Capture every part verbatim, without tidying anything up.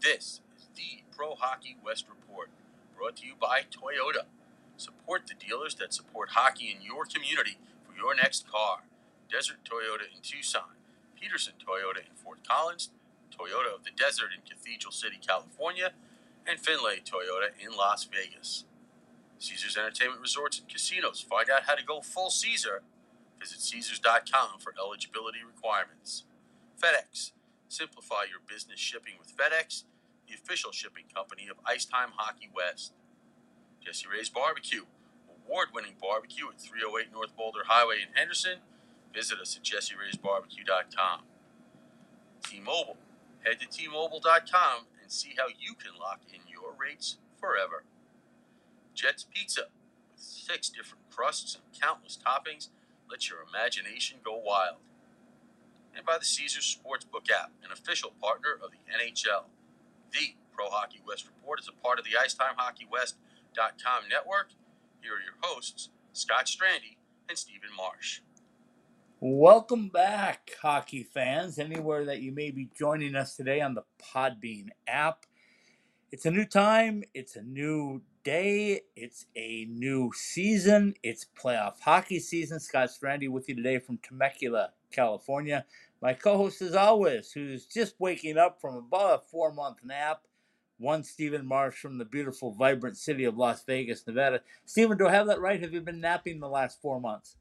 This is the Pro Hockey West Report, brought to you by Toyota. Support the dealers that support hockey in your community for your next car. Desert Toyota in Tucson, Peterson Toyota in Fort Collins, Toyota of the Desert in Cathedral City, California, and Finlay Toyota in Las Vegas. Caesars Entertainment Resorts and Casinos. Find out how to go full Caesar. Visit Caesars dot com for eligibility requirements. FedEx. Simplify your business shipping with FedEx, the official shipping company of Icetime Hockey West. Jesse Ray's Barbecue. Award-winning barbecue at three oh eight North Boulder Highway in Henderson. Visit us at Jesse Rays Barbecue dot com. T-Mobile. Head to T Mobile dot com and see how you can lock in your rates forever. Jet's Pizza. With six different crusts and countless toppings, let your imagination go wild. And by the Caesars Sportsbook app, an official partner of the N H L. The Pro Hockey West Report is a part of the Icetime Hockey West dot com network. Here are your hosts, Scott Strandy and Stephen Marsh. Welcome back, hockey fans, anywhere that you may be joining us today on the Podbean app. It's a new time, it's a new day, it's a new season, it's playoff hockey season. Scott Strandy with you today from Temecula, California. My co-host, as always, who's just waking up from about a four-month nap, one Stephen Marsh from the beautiful, vibrant city of Las Vegas, Nevada. Stephen, do I have that right? Have you been napping the last four months?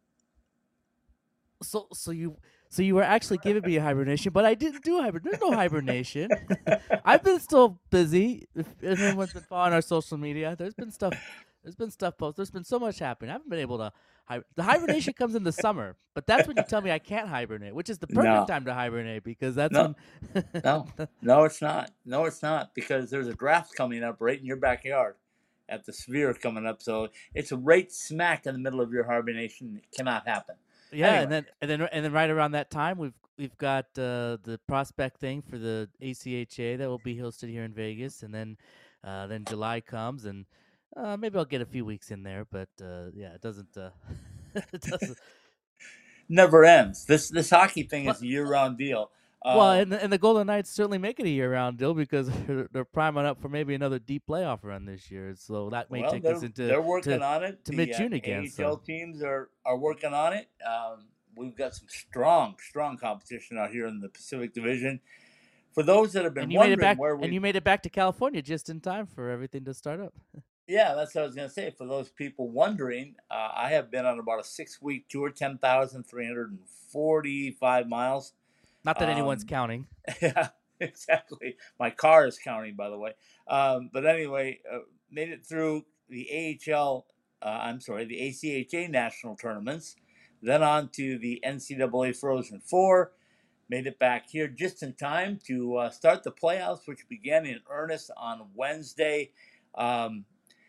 So, so you, so you were actually giving me a hibernation, but I didn't do hibernation. There's no hibernation. I've been still busy. If anyone's been following our social media, there's been stuff. There's been stuff posted. There's been so much happening. I haven't been able to. Hi- the hibernation comes in the summer, but that's when you tell me I can't hibernate, which is the perfect No. time to hibernate because that's No. when. No, no, it's not. No, it's not because there's a draft coming up right in your backyard at the Sphere coming up. So it's right smack in the middle of your hibernation. It cannot happen. Yeah, Anyway. and then and then and then right around that time we've we've got uh, the prospect thing for the A C H A that will be hosted here in Vegas, and then uh, then July comes, and uh, maybe I'll get a few weeks in there, but uh, yeah, it doesn't. Uh, it doesn't. Never ends. This this hockey thing But, is a year-round deal. well, Um, and the, and the Golden Knights certainly make it a year-round deal because they're, they're priming up for maybe another deep playoff run this year. So that may well, take they're us into they're working to, on it. to The mid-June uh, again. A H L So. teams are are working on it. Um, we've got some strong, strong competition out here in the Pacific Division. For those that have been And you made it wondering back, where we and you made it back to California just in time for everything to start up. Yeah, that's what I was going to say. For those people wondering, uh, I have been on about a six-week tour, ten thousand three hundred forty-five miles. Not that anyone's Um, counting. Yeah, exactly. My car is counting, by the way. Um, but anyway, uh, made it through the A H L, uh, I'm sorry, the A C H A national tournaments, then on to the N C double A Frozen Four. Made it back here just in time to uh, start the playoffs, which began in earnest on Wednesday. Um,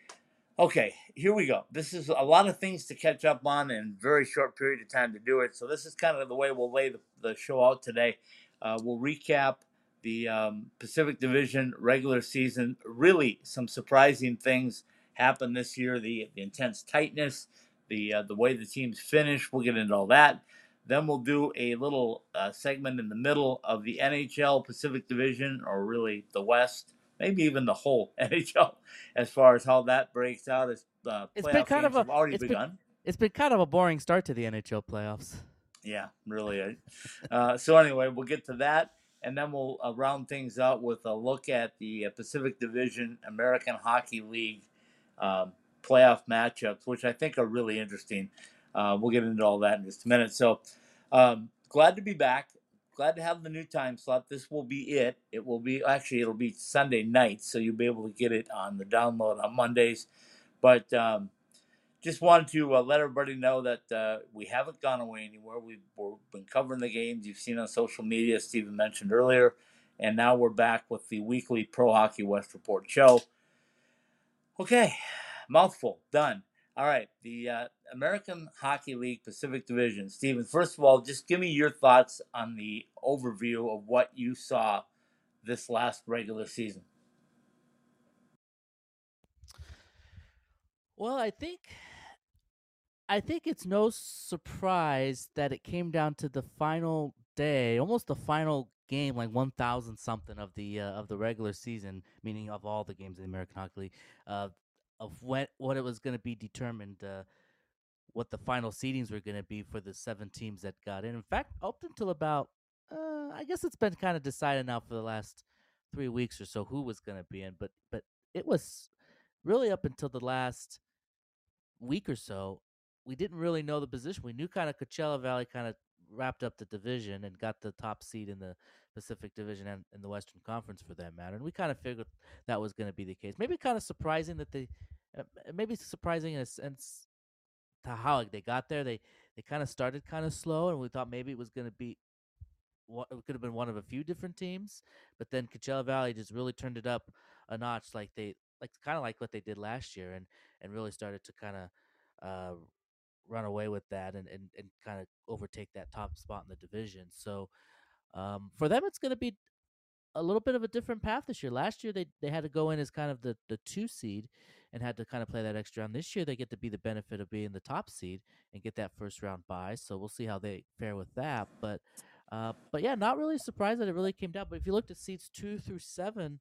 Okay, here we go. This is a lot of things to catch up on in a very short period of time to do it. So this is kind of the way we'll lay the, the show out today. Uh, we'll recap the um, Pacific Division regular season. Really, some surprising things happened this year. The, the intense tightness, the uh, the way the teams finish. We'll get into all that. Then we'll do a little uh, segment in the middle of the N H L Pacific Division, or really the West, maybe even the whole N H L, as far as how that breaks out as uh, It's been playoff kind games of a have already it's begun. been it's been kind of a boring start to the N H L playoffs. Yeah, really. Uh, so anyway, we'll get to that, and then we'll uh, round things out with a look at the uh, Pacific Division American Hockey League um, playoff matchups, which I think are really interesting. Uh, we'll get into all that in just a minute. So um, glad to be back. Glad to have the new time slot. This will be it. It will be actually it'll be Sunday night, so you'll be able to get it on the download on Mondays. But um, just wanted to uh, let everybody know that uh, we haven't gone away anywhere. We've, we've been covering the games you've seen on social media, Stephen mentioned earlier, and now we're back with the weekly Pro Hockey West Report show. Okay, mouthful, done. All right, the uh, American Hockey League Pacific Division. Stephen, first of all, just give me your thoughts on the overview of what you saw this last regular season. Well, I think I think it's no surprise that it came down to the final day, almost the final game, like one thousand something of the uh, of the regular season, meaning of all the games in the American Hockey League, uh, of what what it was going to be determined, uh, what the final seedings were going to be for the seven teams that got in. In fact, up until about, uh, I guess it's been kind of decided now for the last three weeks or so who was going to be in, but but it was really up until the last week or so, we didn't really know the position. We knew kind of Coachella Valley kind of wrapped up the division and got the top seed in the Pacific Division and in the Western Conference for that matter. And we kind of figured that was going to be the case. Maybe kind of surprising that they, uh, maybe surprising in a sense to how they got there. They they kind of started kind of slow, and we thought maybe it was going to be what it could have been one of a few different teams, but then Coachella Valley just really turned it up a notch, like they like kind of like what they did last year, and and really started to kind of uh, run away with that and and, and kind of overtake that top spot in the division. So um, for them, it's going to be a little bit of a different path this year. Last year they they had to go in as kind of the the two seed and had to kind of play that extra round. This year they get to be the benefit of being the top seed and get that first round bye. So we'll see how they fare with that. But uh, but yeah, not really surprised that it really came down. But if you looked at seeds two through seven,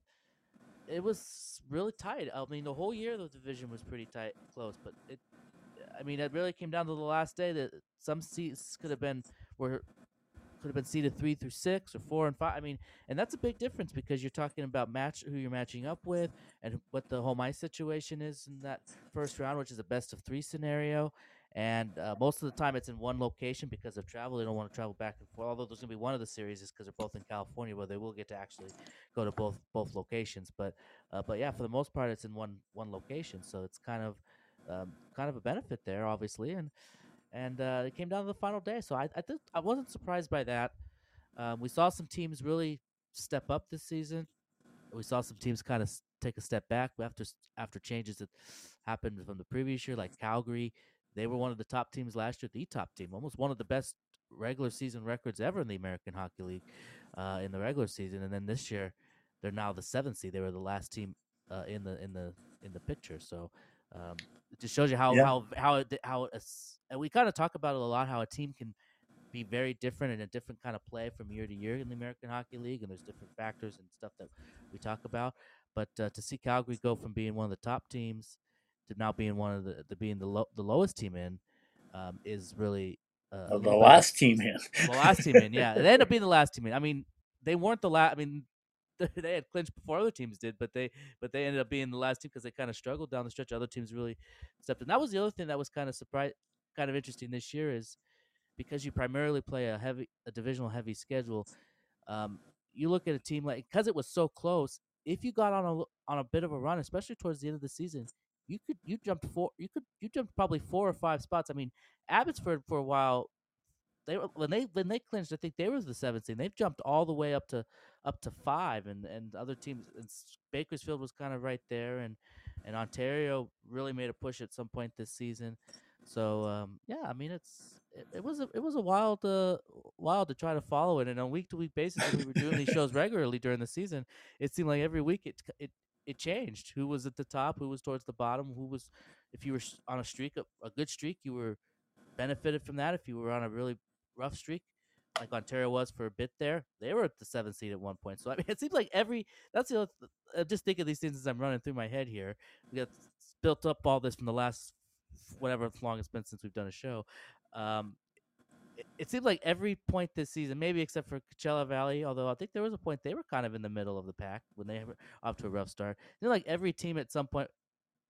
it was really tight. I mean, the whole year the division was pretty tight, close. But it, I mean, it really came down to the last day that some seats could have been were could have been seeded three through six or four and five. I mean, and that's a big difference because you're talking about match who you're matching up with and what the home ice situation is in that first round, which is a best of three scenario. And uh, most of the time it's in one location because of travel. They don't want to travel back and forth. Although there's going to be one of the series is because they're both in California, where they will get to actually go to both both locations. But uh, but yeah, for the most part, it's in one one location. So it's kind of um, kind of a benefit there, obviously. And and uh, it came down to the final day. So I I, th- I wasn't surprised by that. Um, we saw some teams really step up this season. We saw some teams kind of take a step back after after changes that happened from the previous year, like Calgary. They were one of the top teams last year, the top team, almost one of the best regular season records ever in the American Hockey League uh, in the regular season. And then this year, they're now the seventh seed. They were the last team uh, in the in the in the picture. So um, it just shows you how Yeah. how how it, how it, and we kind of talk about it a lot. How a team can be very different and a different kind of play from year to year in the American Hockey League, and there's different factors and stuff that we talk about. But uh, to see Calgary go from being one of the top teams to now being one of the, the being the lo- the lowest team in um, is really uh, a The little last bit team in. the last team in. Yeah, they ended up being the last team in. I mean, they weren't the last. I mean, they had clinched before other teams did, but they but they ended up being the last team because they kind of struggled down the stretch. Other teams really stepped in. That was the other thing that was kind of surprise, kind of interesting this year is because you primarily play a heavy a divisional heavy schedule. Um, you look at a team like because it was so close. If you got on a on a bit of a run, especially towards the end of the season, you could you jumped four you could you jumped probably four or five spots. I mean, Abbotsford for a while they were when they when they clinched. I think they were the seventh team. They've jumped all the way up to up to five, and and other teams. And Bakersfield was kind of right there, and and Ontario really made a push at some point this season. So um, yeah, I mean it's it, it was a it was a wild uh, wild to try to follow it, and on a week to week basis when we were doing these shows regularly during the season, it seemed like every week it it it changed. Who was at the top? Who was towards the bottom? Who was if you were on a streak, a, a good streak, you were benefited from that. If you were on a really rough streak, like Ontario was for a bit there, they were at the seventh seed at one point. So I mean, it seems like every that's the other, uh, just think of these things as I'm running through my head here. We got built up all this from the last whatever long it's been since we've done a show. Um, it, it seems like every point this season, maybe except for Coachella Valley, although I think there was a point they were kind of in the middle of the pack when they were off to a rough start. It seemed like every team at some point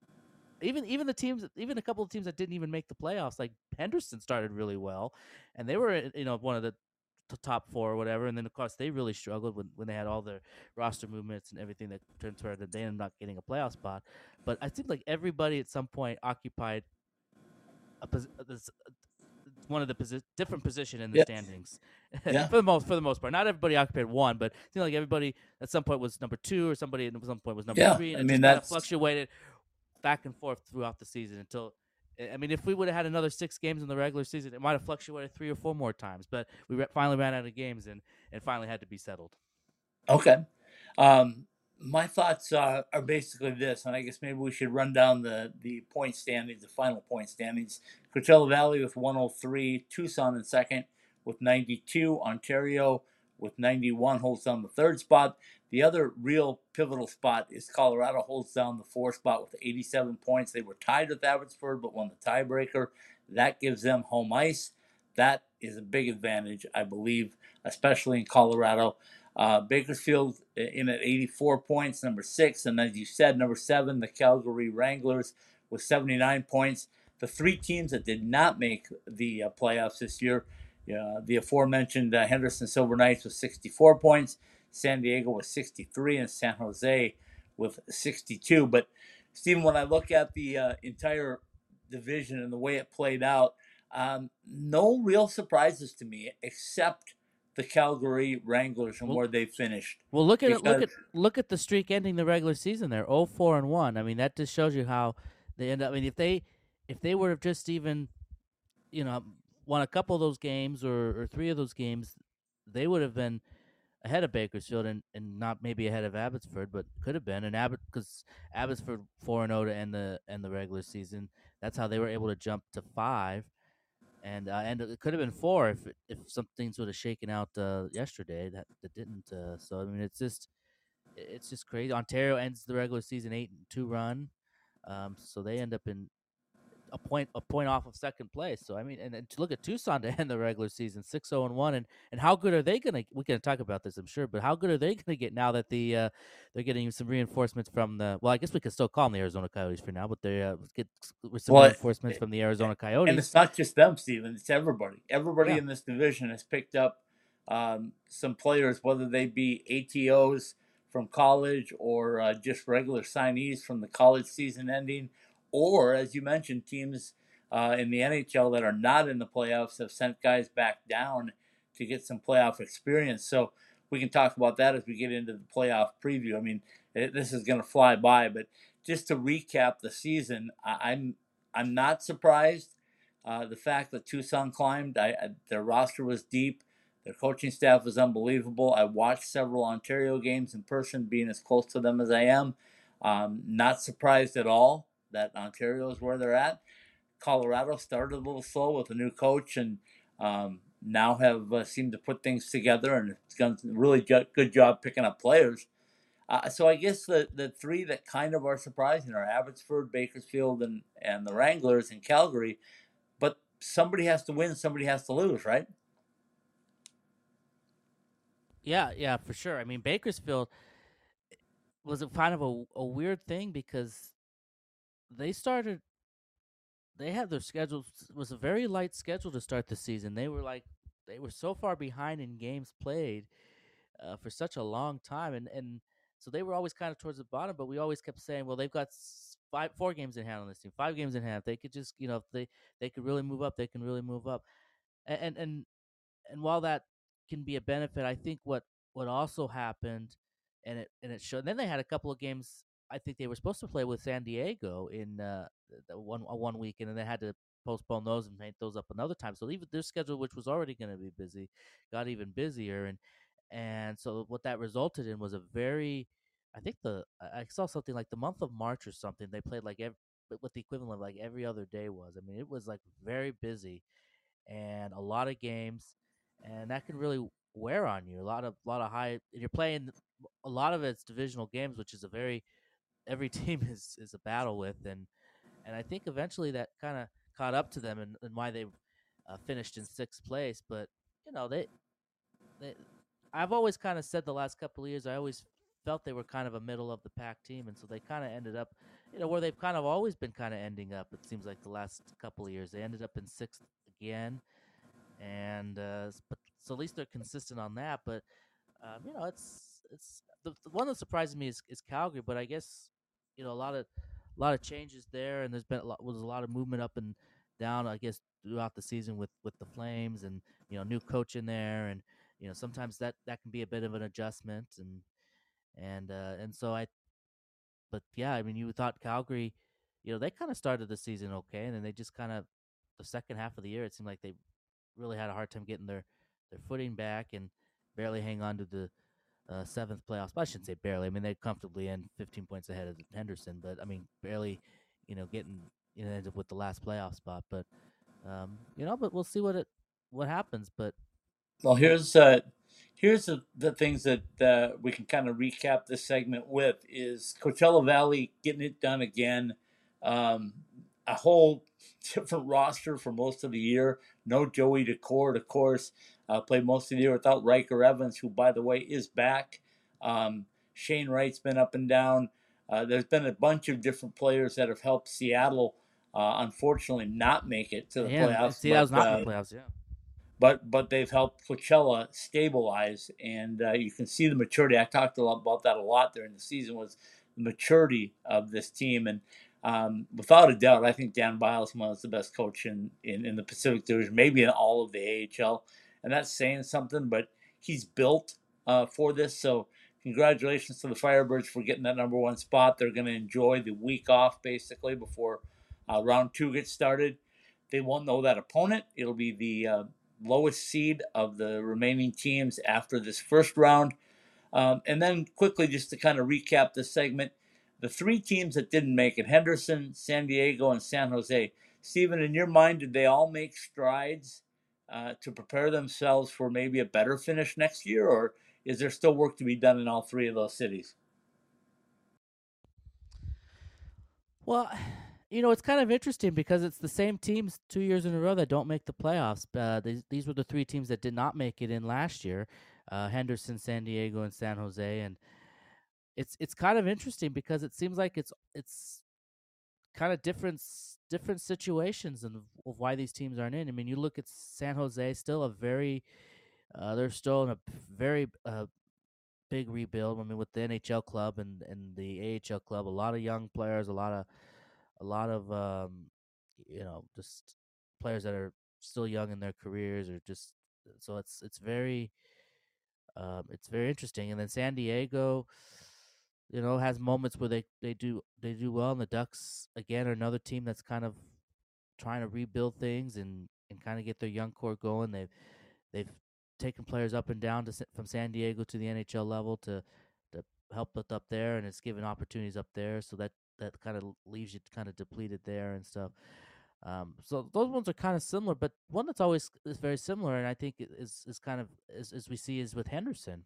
even even the teams, even a couple of teams that didn't even make the playoffs, like Henderson started really well, and they were you know one of the t- top four or whatever. And then of course they really struggled when, when they had all their roster movements and everything that turned toward that they ended up not getting a playoff spot. But I think like everybody at some point occupied a pos- this, one of the posi- different position in the Yeah. standings Yeah. for the most for the most part. Not everybody occupied one, but it seemed like everybody at some point was number two or somebody at some point was number Yeah, three, and I it mean, just kind of that's- fluctuated back and forth throughout the season until I mean if we would have had another six games in the regular season it might have fluctuated three or four more times, but we re- finally ran out of games and and finally had to be settled. Okay. Um, my thoughts uh, are basically this, and I guess maybe we should run down the, the point standings, the final point standings. Coachella Valley with one oh three, Tucson in second with ninety-two, Ontario with ninety-one, holds down the third spot. The other real pivotal spot is Colorado, holds down the fourth spot with eighty-seven points. They were tied with Abbotsford, but won the tiebreaker. That gives them home ice. That is a big advantage, I believe, especially in Colorado. Uh, Bakersfield in at eighty-four points, number six. And as you said, number seven, the Calgary Wranglers with seventy-nine points. The three teams that did not make the uh, playoffs this year, uh, the aforementioned uh, Henderson Silver Knights with sixty-four points, San Diego with sixty-three, and San Jose with sixty-two. But, Stephen, when I look at the uh, entire division and the way it played out, um, no real surprises to me except the Calgary Wranglers and Well, where they finished. well, look at it. Look Because at look at the streak ending the regular season there, oh four and one. I mean, that just shows you how they end up. I mean, if they if they would have just even, you know, won a couple of those games or, or three of those games, they would have been ahead of Bakersfield and, and not maybe ahead of Abbotsford, but could have been. And Abbott, because Abbotsford four and zero to end the end the regular season, that's how they were able to jump to five. And uh, and it could have been four if if some things would have shaken out uh, yesterday that that didn't. Uh, so I mean, it's just it's just crazy. Ontario ends the regular season eight and two run, um, so they end up in a point a point off of second place. So I mean, and, and to look at Tucson to end the regular season six zero and one, and and how good are they gonna? We can talk about this, I'm sure, but how good are they gonna get now that the uh, they're getting some reinforcements from the? Well, I guess we can still call them the Arizona Coyotes for now, but they uh, get some well, reinforcements from the Arizona Coyotes. and it's not just them, Stephen. It's everybody. Everybody Yeah. in this division has picked up um, some players, whether they be A T Os from college or uh, just regular signees from the college season ending, or as you mentioned, teams uh, in the N H L that are not in the playoffs have sent guys back down to get some playoff experience. So we can talk about that as we get into the playoff preview. I mean, it, this is going to fly by, but just to recap the season, I, I'm I'm not surprised. Uh, the fact that Tucson climbed, I, I, their roster was deep. Their coaching staff was unbelievable. I watched several Ontario games in person, being as close to them as I am. Um, not surprised at all that Ontario is where they're at. Colorado started a little slow with a new coach, and um, now have uh, seemed to put things together, and it's done a really good job picking up players. Uh, so I guess the, the three that kind of are surprising are Abbotsford, Bakersfield, and, and the Wranglers in Calgary. But somebody has to win, somebody has to lose, right? Yeah, yeah, for sure. I mean, Bakersfield was a kind of a, a weird thing because they started, they had their schedule was a very light schedule to start the season. They were like, they were so far behind in games played uh, for such a long time, and and so they were always kind of towards the bottom. But we always kept saying, well, they've got five, four games in hand on this team, five games in hand. If they could just, you know, if they they could really move up, they can really move up, and and and, and while that can be a benefit, I think what what also happened, and it and it showed. And then they had a couple of games. I think they were supposed to play with San Diego in uh, the one uh, one week, and then they had to postpone those and make those up another time. So even their schedule, which was already going to be busy, got even busier, and and so what that resulted in was a very, I think the I saw something like the month of March or something. They played like every, what the equivalent of like every other day was. I mean, it was like very busy and a lot of games, and that can really wear on you. A lot of lot of high. You're playing a lot of it's divisional games, which is a very every team is is a battle with, and and I think eventually that kind of caught up to them and, and why they uh, finished in sixth place. But you know they they. I've always kind of said the last couple of years, I always felt they were kind of a middle of the pack team, and so they kind of ended up, you know, where they've kind of always been kind of ending up. It seems like the last couple of years they ended up in sixth again, and uh, but so at least they're consistent on that. But um, you know, it's it's the, the one that surprises me is, is Calgary, but I guess you know a lot of a lot of changes there, and there's been a lot was a lot of movement up and down. I guess throughout the season with with the Flames, and you know, new coach in there, and you know sometimes that that can be a bit of an adjustment, and and uh, and so I. But yeah, I mean, you thought Calgary, you know, they kind of started the season okay, and then they just kind of the second half of the year, it seemed like they really had a hard time getting their their footing back and barely hang on to the uh, seventh playoff spot. I shouldn't say barely. I mean, they comfortably end fifteen points ahead of Henderson, but I mean, barely, you know, getting you know end up with the last playoff spot. But um, you know, but we'll see what it what happens. But Well, here's uh, Here's the, the things that uh, we can kind of recap this segment with is Coachella Valley getting it done again. Um, a whole different roster for most of the year. No Joey DeCord, of course. Uh, played most of the year without Riker Evans, who, by the way, is back. Um, Shane Wright's been up and down. Uh, there's been a bunch of different players that have helped Seattle, uh, unfortunately, not make it to the Yeah, and playoffs. see, that But was not uh, in the playoffs. Yeah. but but they've helped Coachella stabilize, and uh, you can see the maturity. I talked a lot about that a lot during the season, was the maturity of this team, and um, without a doubt, I think Dan Bilesma is the best coach in, in in the Pacific Division, maybe in all of the A H L, and that's saying something. But he's built uh, for this, so congratulations to the Firebirds for getting that number one spot. They're going to enjoy the week off basically before uh, round two gets started. They won't know that opponent. It'll be the uh, lowest seed of the remaining teams after this first round. Um, and then quickly, just to kind of recap this segment, the three teams that didn't make it, Henderson, San Diego, and San Jose. Stephen, in your mind, did they all make strides uh, to prepare themselves for maybe a better finish next year, or is there still work to be done in all three of those cities? Well, you know, it's kind of interesting because it's the same teams two years in a row that don't make the playoffs. Uh, these these were the three teams that did not make it in last year: uh, Henderson, San Diego, and San Jose. And it's it's kind of interesting because it seems like it's it's kind of different different situations and of why these teams aren't in. I mean, you look at San Jose, still a very uh, they're still in a very uh, big rebuild. I mean, with the N H L club and, and the A H L club, a lot of young players, a lot of a lot of um, you know, just players that are still young in their careers, or just so it's it's very um, it's very interesting. And then San Diego, you know, has moments where they, they do they do well, and the Ducks again are another team that's kind of trying to rebuild things and, and kind of get their young core going. They've they've taken players up and down to from San Diego to the N H L level to to help it up there, and it's given opportunities up there. So that that kind of leaves you kind of depleted there and stuff. Um, so those ones are kind of similar, but one that's always is very similar, and I think is is kind of as, as we see is with Henderson,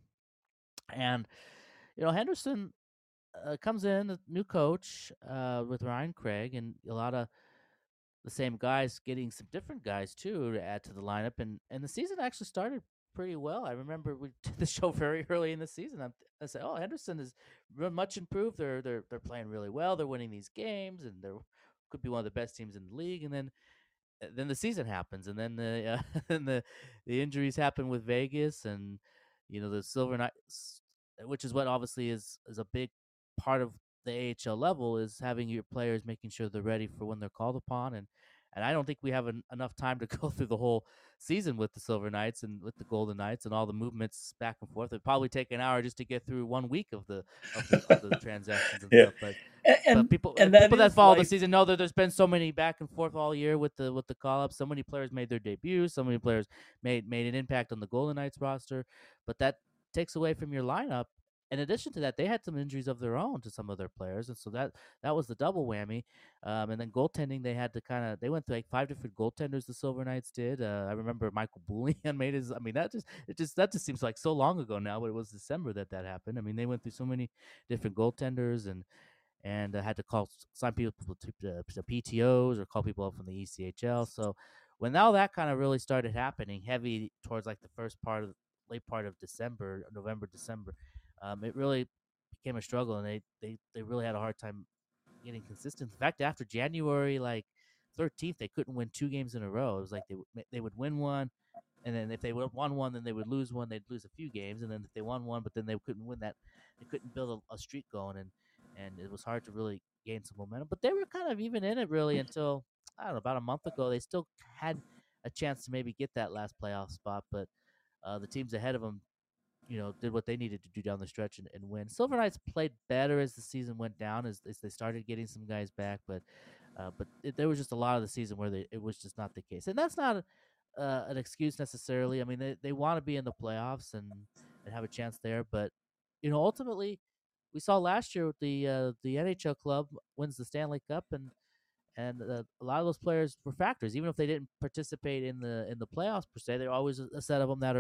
and you know Henderson uh, comes in a new coach uh, with Ryan Craig, and a lot of the same guys getting some different guys too to add to the lineup, and and the season actually started pretty well. I remember we did the show very early in the season. I'm, I said, "Oh, Henderson is much improved. They're they're they're playing really well. They're winning these games, and they're could be one of the best teams in the league." And then uh, then the season happens, and then the uh, and the the injuries happen with Vegas, and you know the Silver Knights, which is what obviously is is a big part of the A H L level, is having your players making sure they're ready for when they're called upon, and and I don't think we have an, enough time to go through the whole season with the Silver Knights and with the Golden Knights and all the movements back and forth. It'd probably take an hour just to get through one week of the of the of the transactions and Yeah. stuff, but And but and, people and uh, that people that is follow the life. season know that there's been so many back and forth all year with the with the call ups. So many players made their debuts. So many players made made an impact on the Golden Knights roster, but that takes away from your lineup. In addition to that, they had some injuries of their own to some of their players, and so that that was the double whammy. Um, and then goaltending, they had to kind of they went through like five different goaltenders. The Silver Knights did. Uh, I remember Michael Boulian made his. I mean, that just it just that just seems like so long ago now, but it was December that that happened. I mean, they went through so many different goaltenders and and uh, had to call sign people to, uh, to P T Os or call people up from the E C H L. So when all that kind of really started happening, heavy towards like the first part of late part of December, November, December, um, it really became a struggle, and they they they really had a hard time getting consistent. In fact, after January like thirteenth, they couldn't win two games in a row. It was like they they would win one, and then if they won one, then they would lose one. They'd lose a few games, and then if they won one, but then they couldn't win that, they couldn't build a, a streak going, and and it was hard to really gain some momentum. But they were kind of even in it really until I don't know about a month ago. They still had a chance to maybe get that last playoff spot, but uh, the teams ahead of them, you know, did what they needed to do down the stretch and, and win. Silver Knights played better as the season went down, as, as they started getting some guys back, but uh, but it, there was just a lot of the season where they, it was just not the case, and that's not uh, an excuse necessarily. I mean, they, they want to be in the playoffs and, and have a chance there, but you know, ultimately, we saw last year with the uh, the N H L club wins the Stanley Cup, and and uh, a lot of those players were factors, even if they didn't participate in the in the playoffs per se. There are always a set of them that are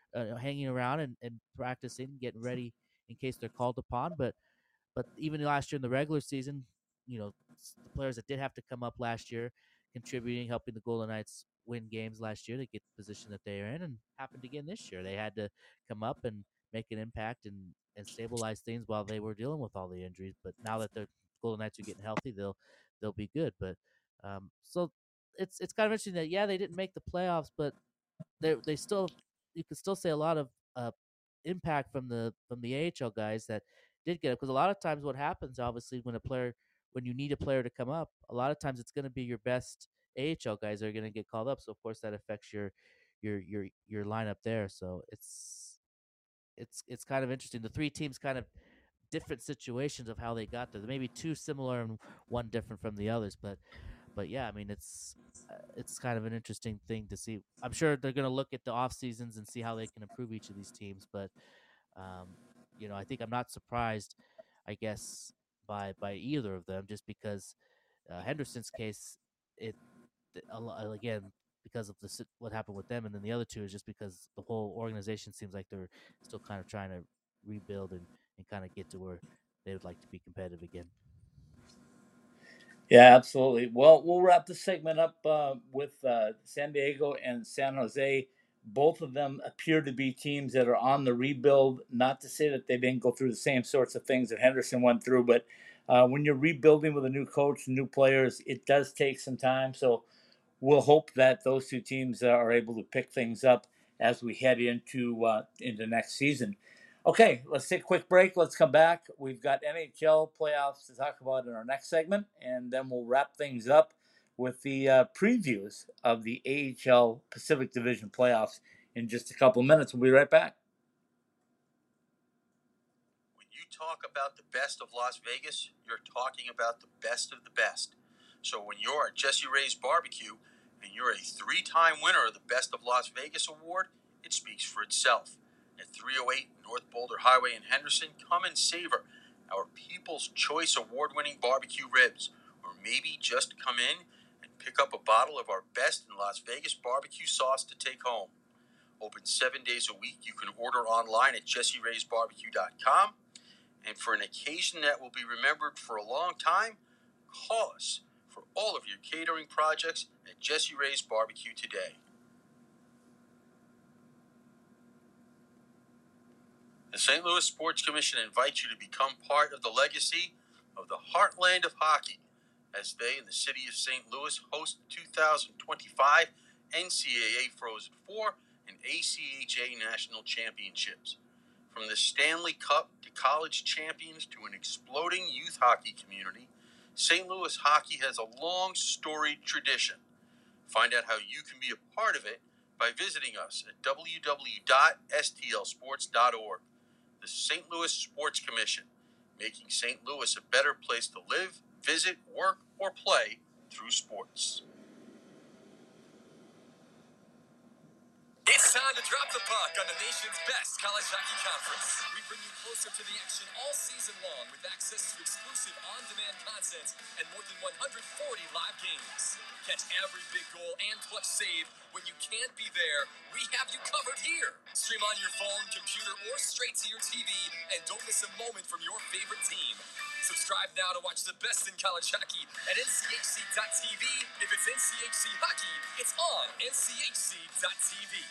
uh, hanging around and, and practicing, getting ready in case they're called upon. But but even last year in the regular season, you know, the players that did have to come up last year, contributing, helping the Golden Knights win games last year to get the position that they are in, and happened again this year. They had to come up and make an impact and and stabilize things while they were dealing with all the injuries. But now that the Golden Knights are getting healthy, they'll they'll be good. But um, so it's it's kind of interesting that yeah, they didn't make the playoffs, but they they still, you could still say a lot of uh, impact from the from the A H L guys that did get it, because a lot of times what happens, obviously, when a player when you need a player to come up, a lot of times it's going to be your best A H L guys that are going to get called up. So of course that affects your your your your lineup there. So it's it's it's kind of interesting. The three teams kind of different situations of how they got there. Maybe two similar and one different from the others, but but yeah, I mean it's uh, it's kind of an interesting thing to see. I'm sure they're going to look at the off seasons and see how they can improve each of these teams, but um, you know, I think I'm not surprised, I guess, by by either of them, just because uh, Henderson's case, it a lo- again because of the sit- what happened with them, and then the other two is just because the whole organization seems like they're still kind of trying to rebuild and and kind of get to where they would like to be competitive again. Yeah, absolutely. Well, we'll wrap this segment up uh, with uh, San Diego and San Jose. Both of them appear to be teams that are on the rebuild. Not to say that they didn't go through the same sorts of things that Henderson went through, but uh, when you're rebuilding with a new coach, new players, it does take some time. So we'll hope that those two teams uh, are able to pick things up as we head into uh, into next season. Okay, let's take a quick break. Let's come back. We've got N H L playoffs to talk about in our next segment, and then we'll wrap things up with the uh, previews of the A H L Pacific Division playoffs in just a couple minutes. We'll be right back. When you talk about the best of Las Vegas, you're talking about the best of the best. So when you're at Jesse Ray's Barbecue and you're a three-time winner of the Best of Las Vegas award, it speaks for itself. At three oh eight North Boulder Highway in Henderson, come and savor our People's Choice Award-winning barbecue ribs, or maybe just come in and pick up a bottle of our best in Las Vegas barbecue sauce to take home. Open seven days a week. You can order online at jesse rays barbecue dot com. And for an occasion that will be remembered for a long time, call us for all of your catering projects at Jesse Ray's Barbecue today. The Saint Louis Sports Commission invites you to become part of the legacy of the heartland of hockey as they in the city of Saint Louis host the two thousand twenty-five N C double A Frozen Four and A C H A National Championships. From the Stanley Cup to college champions to an exploding youth hockey community, Saint Louis hockey has a long storied tradition. Find out how you can be a part of it by visiting us at w w w dot s t l sports dot org. The Saint Louis Sports Commission, making Saint Louis a better place to live, visit, work, or play through sports. It's time to drop the puck on the nation's best college hockey conference. We bring you closer to the action all season long with access to exclusive on-demand content and more than one hundred forty live games. Catch every big goal and clutch save when you can't be there. We have you covered here. Stream on your phone, computer, or straight to your T V, and don't miss a moment from your favorite team. Subscribe now to watch the best in college hockey at N C H C dot T V. If it's N C H C hockey, it's on N C H C dot T V.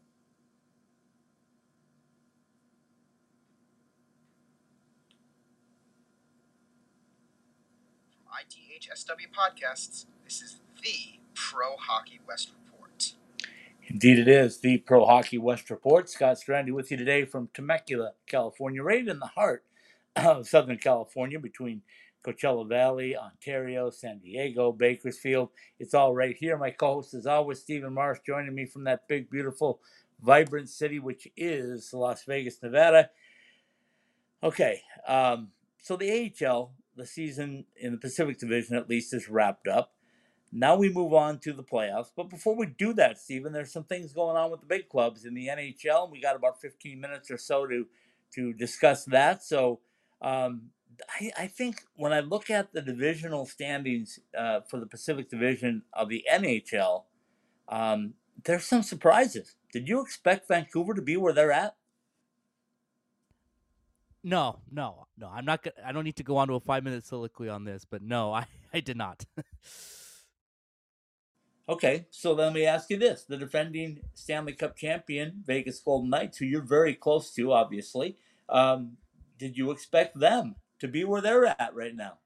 I T H S W Podcasts, this is the Pro Hockey West Report. Indeed, it is the Pro Hockey West Report. Scott Strandy with you today from Temecula, California, right in the heart of Southern California, between Coachella Valley, Ontario, San Diego, Bakersfield. It's all right here. My co-host is always Stephen Marsh, joining me from that big, beautiful, vibrant city, which is Las Vegas, Nevada. Okay, um, so the A H L, the season in the Pacific Division at least, is wrapped up. Now we move on to the playoffs. But before we do that, Stephen, there's some things going on with the big clubs in the N H L. We got about fifteen minutes or so to to discuss that. So um, I, I think when I look at the divisional standings uh, for the Pacific Division of the N H L, um, there's some surprises. Did you expect Vancouver to be where they're at? No, no, no. I'm not. I don't need to go on to a five minute soliloquy on this, but no, I, I did not. Okay, so let me ask you this: the defending Stanley Cup champion Vegas Golden Knights, who you're very close to, obviously, um, did you expect them to be where they're at right now?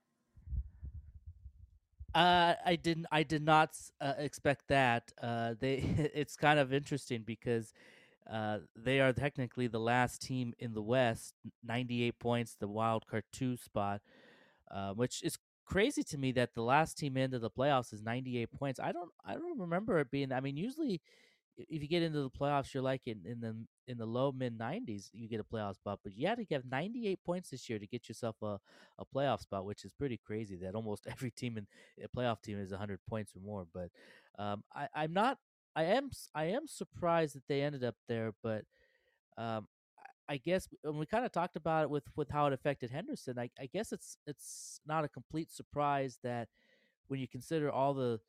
Uh, I didn't. I did not uh, expect that. Uh, they. It's kind of interesting because uh, they are technically the last team in the West, ninety-eight points, the wild card two spot, uh, which is crazy to me that the last team into the playoffs is ninety-eight points. I don't. I don't remember it being. I mean, usually if you get into the playoffs, you're like in, in the in the low mid nineties, you get a playoff spot. But you had to get ninety-eight points this year to get yourself a, a playoff spot, which is pretty crazy. That almost every team in a playoff team is one hundred points or more. But um, I, I'm not. I am. I am surprised that they ended up there. But um, I guess and we kind of talked about it with, with how it affected Henderson. I, I guess it's it's not a complete surprise that when you consider all the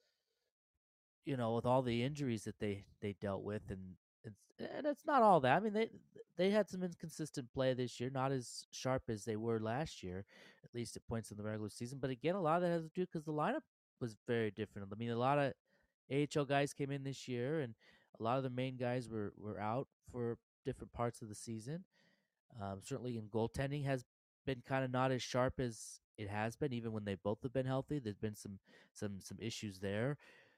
you know, with all the injuries that they they dealt with, and it's and it's not all that. I mean, they they had some inconsistent play this year, not as sharp as they were last year, at least at points in the regular season. But again, a lot of that has to do because the lineup was very different. I mean, a lot of A H L guys came in this year, and a lot of the main guys were were out for different parts of the season. Um, certainly, in goaltending has been kind of not as sharp as it has been, even when they both have been healthy. There's been some some some issues there.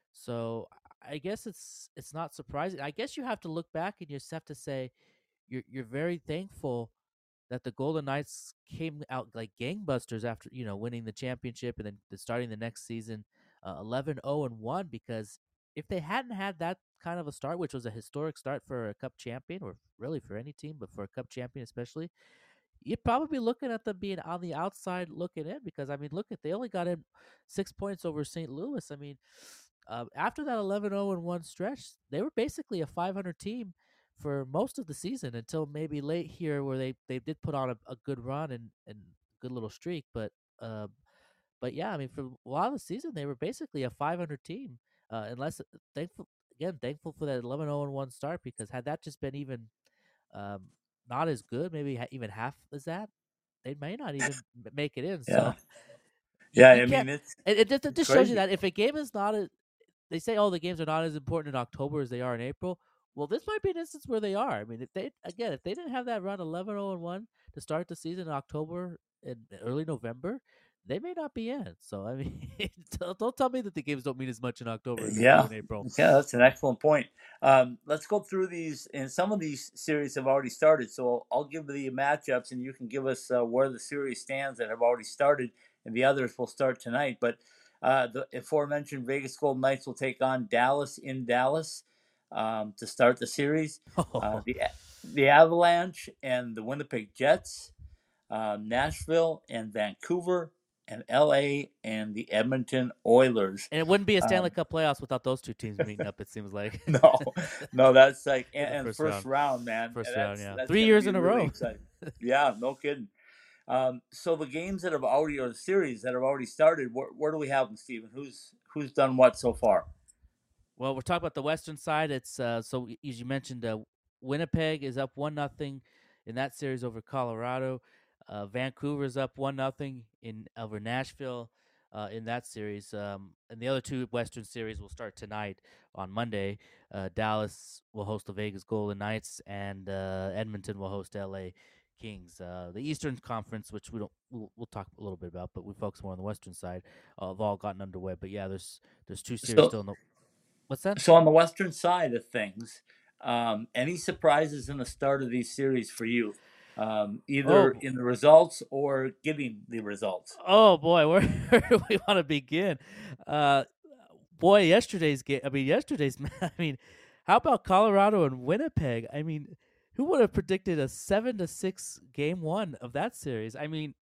So I guess it's it's not surprising. I guess you have to look back and you just have to say you're you're very thankful that the Golden Knights came out like gangbusters after you know winning the championship and then the, starting the next season uh, eleven oh and one, because if they hadn't had that kind of a start, which was a historic start for a cup champion or really for any team, but for a cup champion especially, you'd probably be looking at them being on the outside looking in, because I mean, look at they only got in six points over Saint Louis. I mean, uh, after that eleven oh and one stretch, they were basically a five hundred team for most of the season until maybe late here, where they, they did put on a, a good run and and good little streak. But uh, but yeah, I mean, for a lot of the season, they were basically a five hundred team. Uh, unless thankful again, thankful for that eleven oh and one start, because had that just been even um, not as good, maybe ha- even half as that, they may not even m- make it in. Yeah, So you, yeah. you I can't. mean, it's It, it just, it it's just shows you crazy. that if a game is not a, they say, oh, the games are not as important in October as they are in April. Well, this might be an instance where they are. I mean, if they again, if they didn't have that run eleven oh and one to start the season in October and early November, they may not be in. So I mean, don't don't tell me that the games don't mean as much in October as they do Yeah, in April. yeah, that's an excellent point. Um, let's go through these, and some of these series have already started. So I'll give the matchups, and you can give us uh, where the series stands that have already started, and the others will start tonight. But uh, the aforementioned Vegas Golden Knights will take on Dallas in Dallas um, to start the series. Uh, the the Avalanche and the Winnipeg Jets, uh, Nashville and Vancouver, and L A and the Edmonton Oilers. And it wouldn't be a Stanley Um, Cup playoffs without those two teams meeting up. It seems like no, no, that's like in and, the and first first round. round, man. First And round, that's yeah, that's three gonna years be in a really row. exciting. Yeah, no kidding. Um, so the games that have already, or the series that have already started, where, where do we have them, Stephen? Who's who's done what so far? Well, we're talking about the western side. It's uh, so as you mentioned, uh, Winnipeg is up one nothing in that series over Colorado. Uh, Vancouver's up one nothing in over Nashville uh, in that series. Um, and the other two western series will start tonight on Monday. Uh, Dallas will host the Vegas Golden Knights, and uh, Edmonton will host L A Kings. Uh, the Eastern Conference, which we don't, we'll, we'll talk a little bit about, but we focus more on the Western side. Uh, have all gotten underway. But yeah, there's there's two series So still in the. What's that? so on the western side of things, um, any surprises in the start of these series for you? Um, Oh, either b- in the results or getting the results. oh boy, where, where do we want to begin? Uh, boy, yesterday's game. I mean, yesterday's. I mean, how about Colorado and Winnipeg? I mean, who would have predicted a seven to six game one of that series? I mean,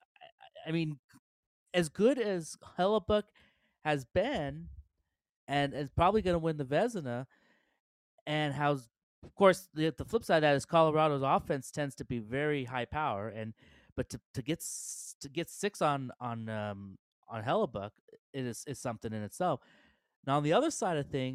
I mean, as good as Hellebuck has been, and is probably going to win the Vezina, and how's of course the the flip side of that is Colorado's offense tends to be very high power, and but to, to get s- to get six on on um on Hellebuck it is is something in itself. Now on the other side of things,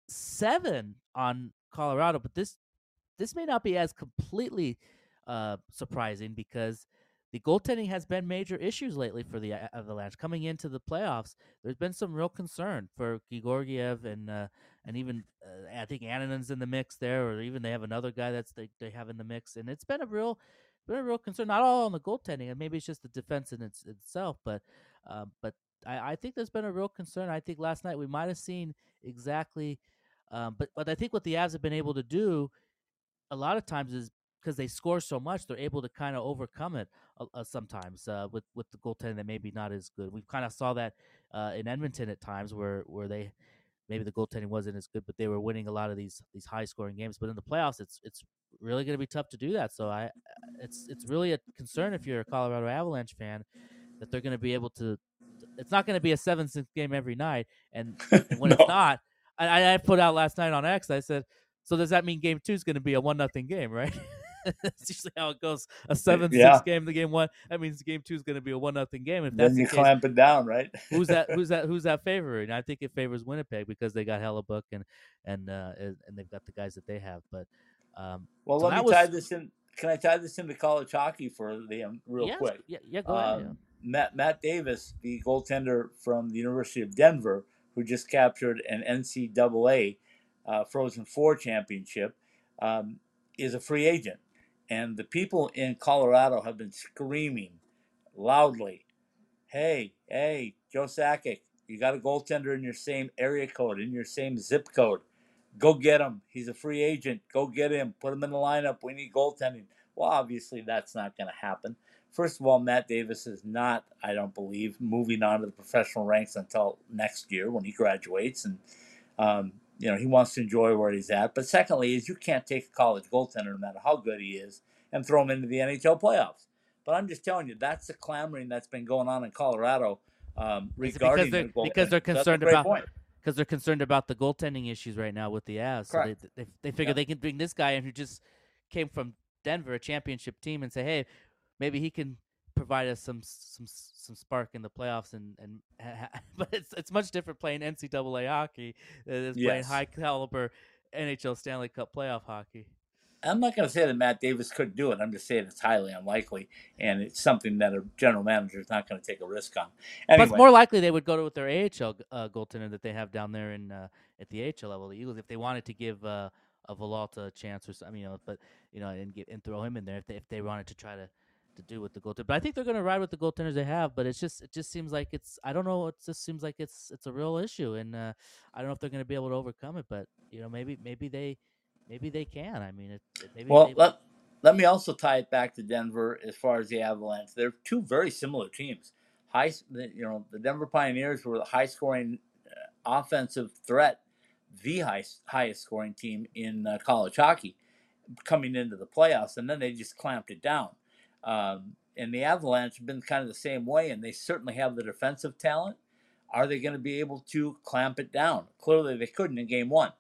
seven on Colorado, but this this may not be as completely uh, surprising because the goaltending has been major issues lately for the A- Avalanche. Coming into the playoffs, there's been some real concern for Georgiev and uh, and even uh, I think Annanen's in the mix there, or even they have another guy that's they, they have in the mix, and it's been a real been a real concern. Not all on the goaltending, and maybe it's just the defense in its, itself, but uh, but I, I think there's been a real concern. I think last night we might have seen exactly, um, but but I think what the Avs have been able to do a lot of times is because they score so much, they're able to kind of overcome it uh, uh, sometimes uh, with with the goaltending that maybe not as good. We kind of saw that uh, in Edmonton at times where where they maybe the goaltending wasn't as good, but they were winning a lot of these these high scoring games. But in the playoffs, it's it's really going to be tough to do that. So I it's it's really a concern if you're a Colorado Avalanche fan that they're going to be able to. It's not going to be a seven six game every night, and and when No. it's not, I, I put out last night on X. I said, so does that mean game two is going to be a one nothing game, right? That's usually how it goes. A seven Yeah. six game, the game one. That means game two is going to be a one nothing game. If Then that's you the case, clamp it down, right? who's that? Who's that? Who's that favoring? And I think it favors Winnipeg because they got Hellebuck and and uh, and and they've got the guys that they have. But um, Well, so let that me was, tie this in. Can I tie this into college hockey for them real yes, quick? yeah, yeah, go ahead. Um, Matt Matt Davis, the goaltender from the University of Denver, who just captured an N C double A uh, Frozen Four championship, um, is a free agent, and the people in Colorado have been screaming loudly, "Hey, hey, Joe Sakic, you got a goaltender in your same area code, in your same zip code. Go get him. He's a free agent. Go get him. Put him in the lineup. We need goaltending." Well, obviously, that's not going to happen. First of all, Matt Davis is not, I don't believe, moving on to the professional ranks until next year when he graduates. And, um, you know, he wants to enjoy where he's at. But secondly, is you can't take a college goaltender, no matter how good he is, and throw him into the N H L playoffs. But I'm just telling you, that's the clamoring that's been going on in Colorado um, regarding because they're their goaltending. because they're That's a concerned great about point. because they're concerned about the goaltending issues right now with the Avs. So they Correct. they they figure Yeah. they can bring this guy in who just came from Denver, a championship team, and say, hey, maybe he can provide us some some some spark in the playoffs. And and but it's it's much different playing N C double A hockey than it is playing Yes. high caliber N H L Stanley Cup playoff hockey. I'm not going to say that Matt Davis couldn't do it. I'm just saying it's highly unlikely, and it's something that a general manager is not going to take a risk on. But Anyway, it's more likely they would go to with their A H L uh, goaltender that they have down there in uh, at the A H L level, the Eagles, if they wanted to give uh, a Villalta a chance or something, you know, but you know, and get and throw him in there if they if they wanted to try to, to do with the goaltender. But I think they're going to ride with the goaltenders they have. But it's just it just seems like it's I don't know. It just seems like it's it's a real issue, and uh, I don't know if they're going to be able to overcome it. But you know, maybe maybe they maybe they can. I mean, it, it maybe well, they, let, let me also tie it back to Denver as far as the Avalanche. They're two very similar teams. High, you know, the Denver Pioneers were the high-scoring uh, offensive threat, the high, highest scoring team in uh, college hockey coming into the playoffs, and then they just clamped it down. Um, and the Avalanche have been kind of the same way, and they certainly have the defensive talent. Are they going to be able to clamp it down? Clearly, they couldn't in game one.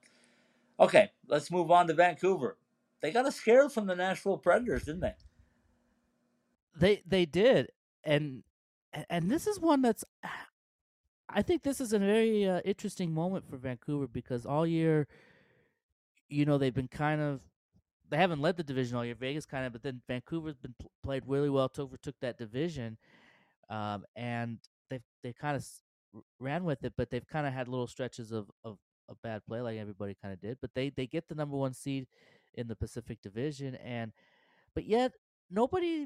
Okay, let's move on to Vancouver. They got a scare from the Nashville Predators, didn't they? they they did, and and this is one that's. I think this is a very uh, interesting moment for Vancouver because all year, you know, they've been kind of they haven't led the division all year. Vegas kind of, but then Vancouver's been pl- played really well to overtook that division, um, and they've they kind of s- r- ran with it, but they've kind of had little stretches of, of, of bad play, like everybody kind of did. But they they get the number one seed in the Pacific Division, and but yet nobody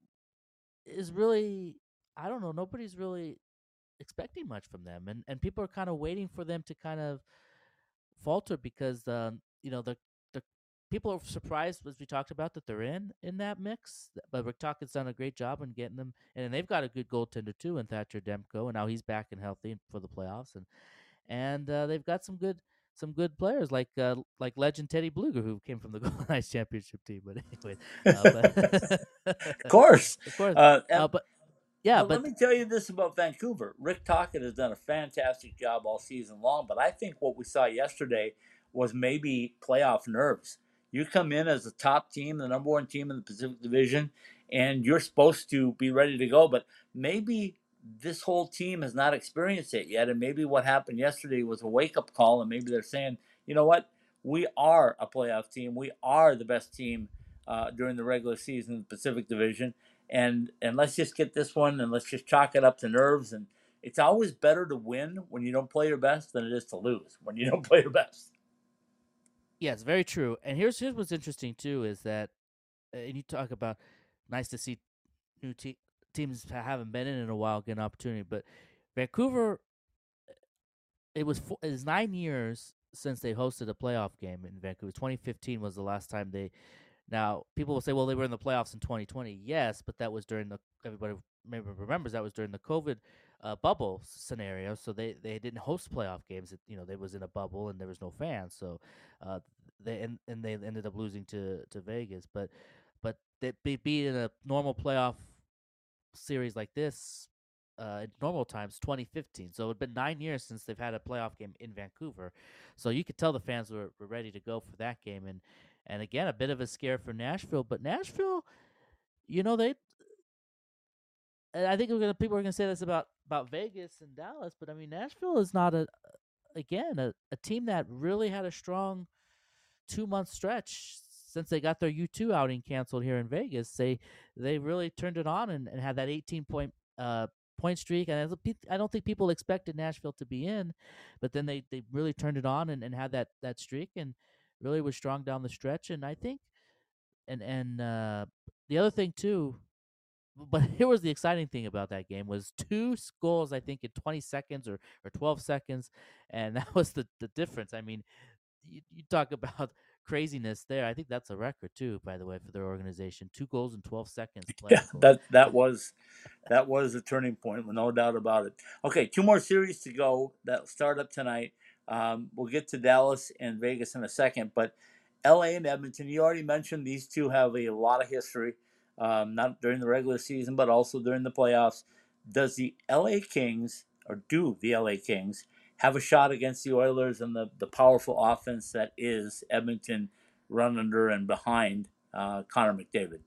is really I don't know nobody's really expecting much from them, and and people are kind of waiting for them to kind of falter because um, you know the the people are surprised as we talked about that they're in in that mix. But Rick Tocchet's done a great job in getting them, and they've got a good goaltender too in Thatcher Demko, and now he's back and healthy for the playoffs, and and uh, they've got some good some good players like uh, like legend Teddy Bluger who came from the Golden Knights championship team. But anyway, uh, but Of course. of course, Uh, uh, but yeah, but, but let me tell you this about Vancouver. Rick Tocchet has done a fantastic job all season long, but I think what we saw yesterday was maybe playoff nerves. You come in as a top team, the number one team in the Pacific Division, and you're supposed to be ready to go, but maybe this whole team has not experienced it yet, and maybe what happened yesterday was a wake-up call, and maybe they're saying, you know what? We are a playoff team. We are the best team uh, during the regular season in the Pacific Division. And and let's just get this one and let's just chalk it up to nerves. And it's always better to win when you don't play your best than it is to lose when you don't play your best. Yeah, it's very true. And here's here's what's interesting too is that, uh, and you talk about nice to see new te- teams that haven't been in in a while get an opportunity, but Vancouver, it was four, it was nine years since they hosted a playoff game in Vancouver. twenty fifteen was the last time they. Now people will say, well, they were in the playoffs in twenty twenty. Yes, but that was during the everybody maybe remembers that was during the COVID uh, bubble scenario. So they, they didn't host playoff games. It, you know, they was in a bubble and there was no fans. So uh, they and, and they ended up losing to, to Vegas. But but they be, be in a normal playoff series like this uh, in normal times, twenty fifteen. So it's been nine years since they've had a playoff game in Vancouver. So you could tell the fans were, were ready to go for that game. And and again, a bit of a scare for Nashville. But Nashville, you know, they. And I think we're gonna people are gonna say this about about Vegas and Dallas, but I mean Nashville is not a again a, a team that really had a strong two month stretch since they got their U two outing canceled here in Vegas. They they really turned it on and, and had that eighteen point uh point streak. And I don't think people expected Nashville to be in, but then they, they really turned it on and, and had that, that streak and really was strong down the stretch. And I think and and uh, the other thing too. But here was the exciting thing about that game was two goals, I think, in twenty seconds or, or twelve seconds, and that was the, the difference. I mean, you, you talk about craziness there. I think that's a record too, by the way, for their organization. Two goals in twelve seconds. Yeah, that that was that was a turning point, no doubt about it. Okay, two more series to go that start up tonight. Um, we'll get to Dallas and Vegas in a second, but L A and Edmonton. You already mentioned these two have a lot of history. Um, not during the regular season, but also during the playoffs. Does the L A Kings, or do the L A Kings, have a shot against the Oilers and the, the powerful offense that is Edmonton run under and behind uh, Connor McDavid?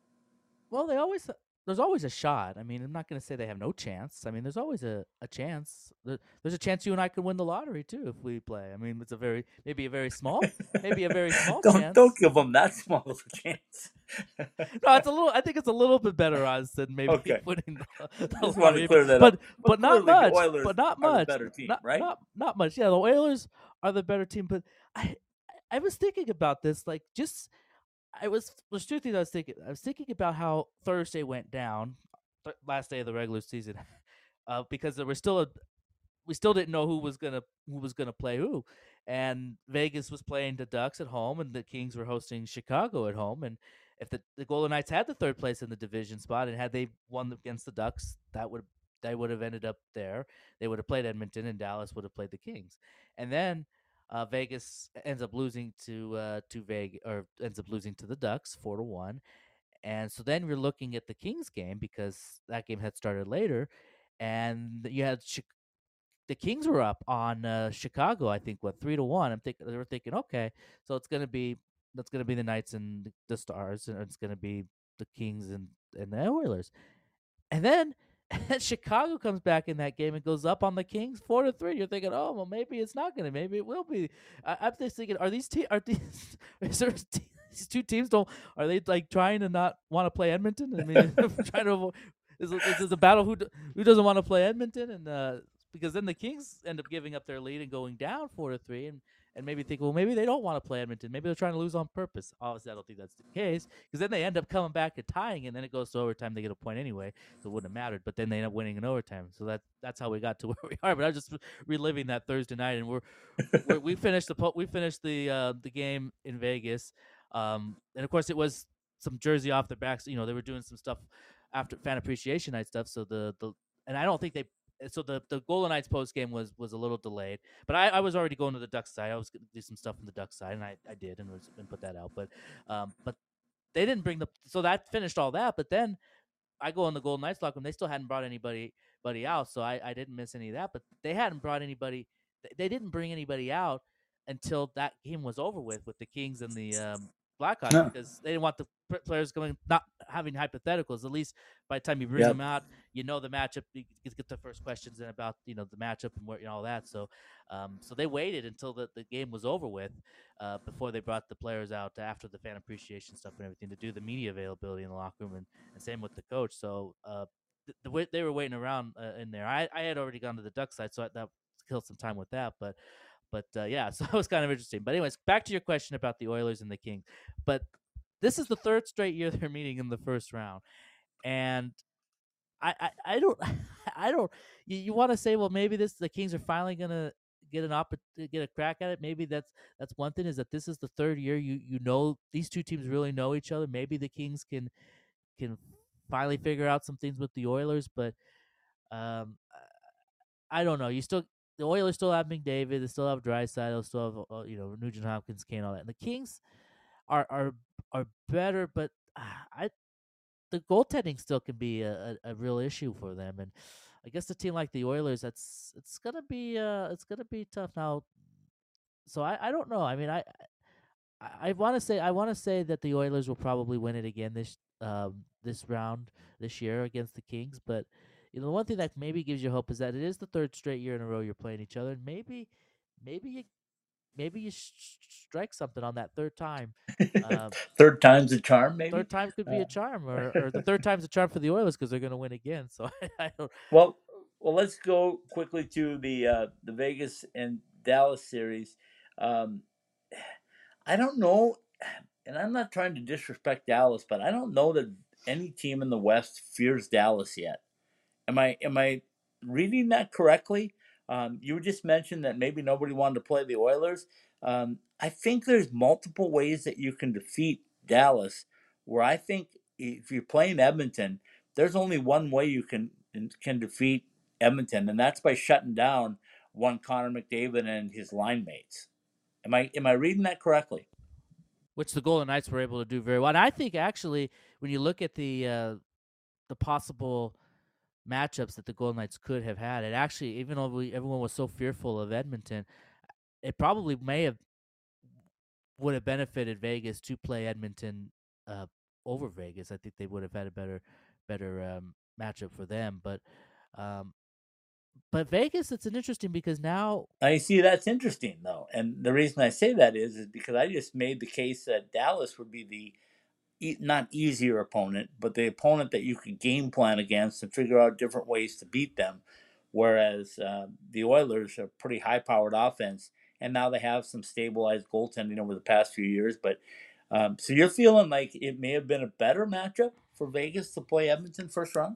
Well, they always there's always a shot. I mean, I'm not going to say they have no chance. I mean, there's always a, a chance. There, there's a chance you and I could win the lottery too if we play. I mean, it's a very maybe a very small, maybe a very small don't, chance. Don't give them that small of a chance. No, it's a little. I think it's a little bit better odds than maybe okay. winning the, the Just lottery. want to clear that but, up. But, but not much. Oilers but not much. The better team, not, right? Not, not much. Yeah, the Oilers are the better team. But I, I was thinking about this. Like, just I was. There's two things I was thinking. I was thinking about how Thursday went down, th- last day of the regular season, uh, because there was still a. We still didn't know who was gonna who was gonna play who, and Vegas was playing the Ducks at home, and the Kings were hosting Chicago at home. And if the, the Golden Knights had the third place in the division spot, and had they won against the Ducks, that would they would have ended up there. They would have played Edmonton, and Dallas would have played the Kings. And then uh, Vegas ends up losing to uh, to Vegas, or ends up losing to the Ducks four to one. And so then we're looking at the Kings game because that game had started later, and you had. Chicago. The Kings were up on uh, Chicago, I think, what three to one. I'm thinking they were thinking, okay, so it's gonna be that's gonna be the Knights and the Stars, and it's gonna be the Kings and, and the Oilers. And then and Chicago comes back in that game and goes up on the Kings four to three. You're thinking, oh well, maybe it's not gonna, maybe it will be. I, I'm just thinking, are these te- are these is there te- these two teams don't are they like trying to not want to play Edmonton? I mean, trying to avoid, is is this a battle who who doesn't want to play Edmonton and. Uh, Because then the Kings end up giving up their lead and going down four to three, and, and maybe think, well, maybe they don't want to play Edmonton. Maybe they're trying to lose on purpose. Obviously, I don't think that's the case, because then they end up coming back and tying, and then it goes to overtime. They get a point anyway, so it wouldn't have mattered. But then they end up winning in overtime. So that that's how we got to where we are. But I was just reliving that Thursday night, and we're, we're we finished the po- we finished the uh, the game in Vegas, um, and of course it was some jersey off their backs. You know, they were doing some stuff after fan appreciation night stuff. So the the and I don't think they. So the, the Golden Knights post game was, was a little delayed, but I, I was already going to the Ducks side. I was going to do some stuff on the Ducks side, and I, I did and, was, and put that out. But um, but they didn't bring the so that finished all that. But then I go in the Golden Knights locker room. They still hadn't brought anybody anybody out, so I, I didn't miss any of that. But they hadn't brought anybody. They didn't bring anybody out until that game was over with with the Kings and the um, Blackhawks, no. because they didn't want the players going not having hypotheticals. At least by the time you bring Yep. them out, you know the matchup. You get get the first questions in about you know the matchup and what you know all that. So, um, so they waited until the, the game was over with uh, before they brought the players out after the fan appreciation stuff and everything to do the media availability in the locker room, and, and same with the coach. So uh, the, the way they were waiting around uh, in there, I, I had already gone to the Duck side, so I, that killed some time with that, but. But uh, yeah, so it was kind of interesting. But anyways, back to your question about the Oilers and the Kings. But this is the third straight year they're meeting in the first round, and I I, I don't I don't. You, you want to say, well, maybe this the Kings are finally gonna get an opp- get a crack at it. Maybe that's that's one thing is that this is the third year you you know these two teams really know each other. Maybe the Kings can can finally figure out some things with the Oilers, but um, I don't know. You still the Oilers still have McDavid, they still have Draisaitl, still have uh, you know Nugent Hopkins, Kane, all that. And the Kings are are are better, but uh, I the goaltending still can be a, a, a real issue for them. And I guess a team like the Oilers, that's it's gonna be uh it's gonna be tough now. So I, I don't know. I mean I I, I want to say I want to say that the Oilers will probably win it again this um this round this year against the Kings, but you know the one thing that maybe gives you hope is that it is the third straight year in a row you're playing each other, and maybe maybe you maybe you sh- strike something on that third time. Um, Third time's a charm, maybe. third time could be Uh, a charm, or, or the third time's a charm for the Oilers because they're going to win again. So I, I don't. well, well, let's go quickly to the uh, the Vegas and Dallas series. Um, I don't know, and I'm not trying to disrespect Dallas, but I don't know that any team in the West fears Dallas yet. Am I am I reading that correctly? Um, you just mentioned that maybe nobody wanted to play the Oilers. Um, I think there's multiple ways that you can defeat Dallas. Where I think if you're playing Edmonton, there's only one way you can can defeat Edmonton, and that's by shutting down one Connor McDavid and his line mates. Am I am I reading that correctly? Which the Golden Knights were able to do very well. And I think actually, when you look at the uh, the possible matchups that the Golden Knights could have had, it actually, even though we, everyone was so fearful of Edmonton, it probably may have would have benefited Vegas to play Edmonton uh, over Vegas. I think they would have had a better better um, matchup for them. But um, but Vegas, it's an interesting because now I see that's interesting though, and the reason I say that is is because I just made the case that Dallas would be the e- not easier opponent, but the opponent that you could game plan against and figure out different ways to beat them. Whereas uh, the Oilers are pretty high-powered offense, and now they have some stabilized goaltending over the past few years. But um, so you're feeling like it may have been a better matchup for Vegas to play Edmonton first round?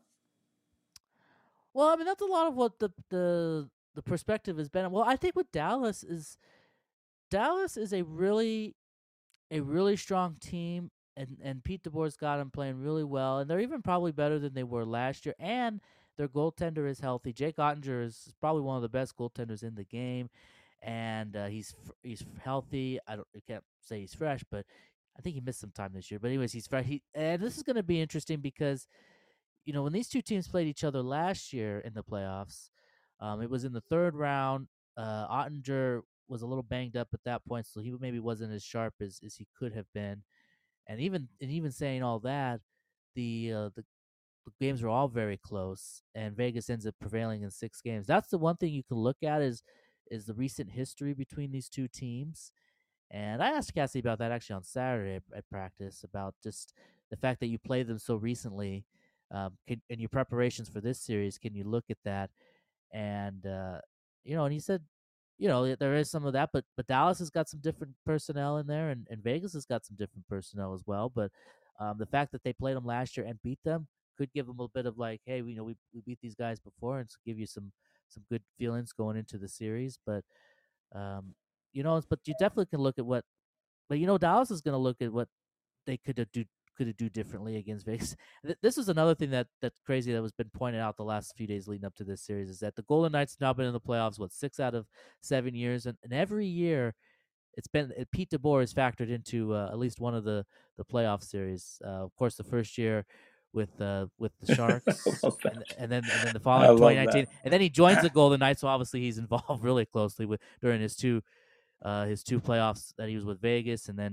well, I mean that's a lot of what the the the perspective has been. Well, I think with Dallas is Dallas is a really a really strong team, and and Pete DeBoer's got them playing really well, and they're even probably better than they were last year. And their goaltender is healthy. Jake Ottinger is probably one of the best goaltenders in the game, and uh, he's fr- he's healthy. I don't I can't say he's fresh, but I think he missed some time this year. But anyways, he's fresh. He, and this is going to be interesting because you know when these two teams played each other last year in the playoffs, um, it was in the third round. Uh, Ottinger was a little banged up at that point, so he maybe wasn't as sharp as, as he could have been. And even and even saying all that, the uh, the the games were all very close, and Vegas ends up prevailing in six games. That's the one thing you can look at is is the recent history between these two teams. And I asked Cassie about that actually on Saturday at, at practice about just the fact that you played them so recently. Um, can, in your preparations for this series, can you look at that? And uh, you know, and he said, you know, there is some of that, but but Dallas has got some different personnel in there, and, and Vegas has got some different personnel as well. But um, the fact that they played them last year and beat them could give them a bit of like, hey, we you know we we beat these guys before, and give you some some good feelings going into the series. But um, you know, but you definitely can look at what, but you know, Dallas is going to look at what they could have do could have do differently against Vegas. This is another thing that that's crazy that was been pointed out the last few days leading up to this series is that the Golden Knights now been in the playoffs what six out of seven years, and, and every year it's been uh, Pete DeBoer is factored into uh, at least one of the the playoff series. Uh, of course, the first year with uh, with the Sharks, and, and then and then the following twenty nineteen, and then he joins the Golden Knights. So obviously he's involved really closely with during his two uh, his two playoffs that he was with Vegas, and then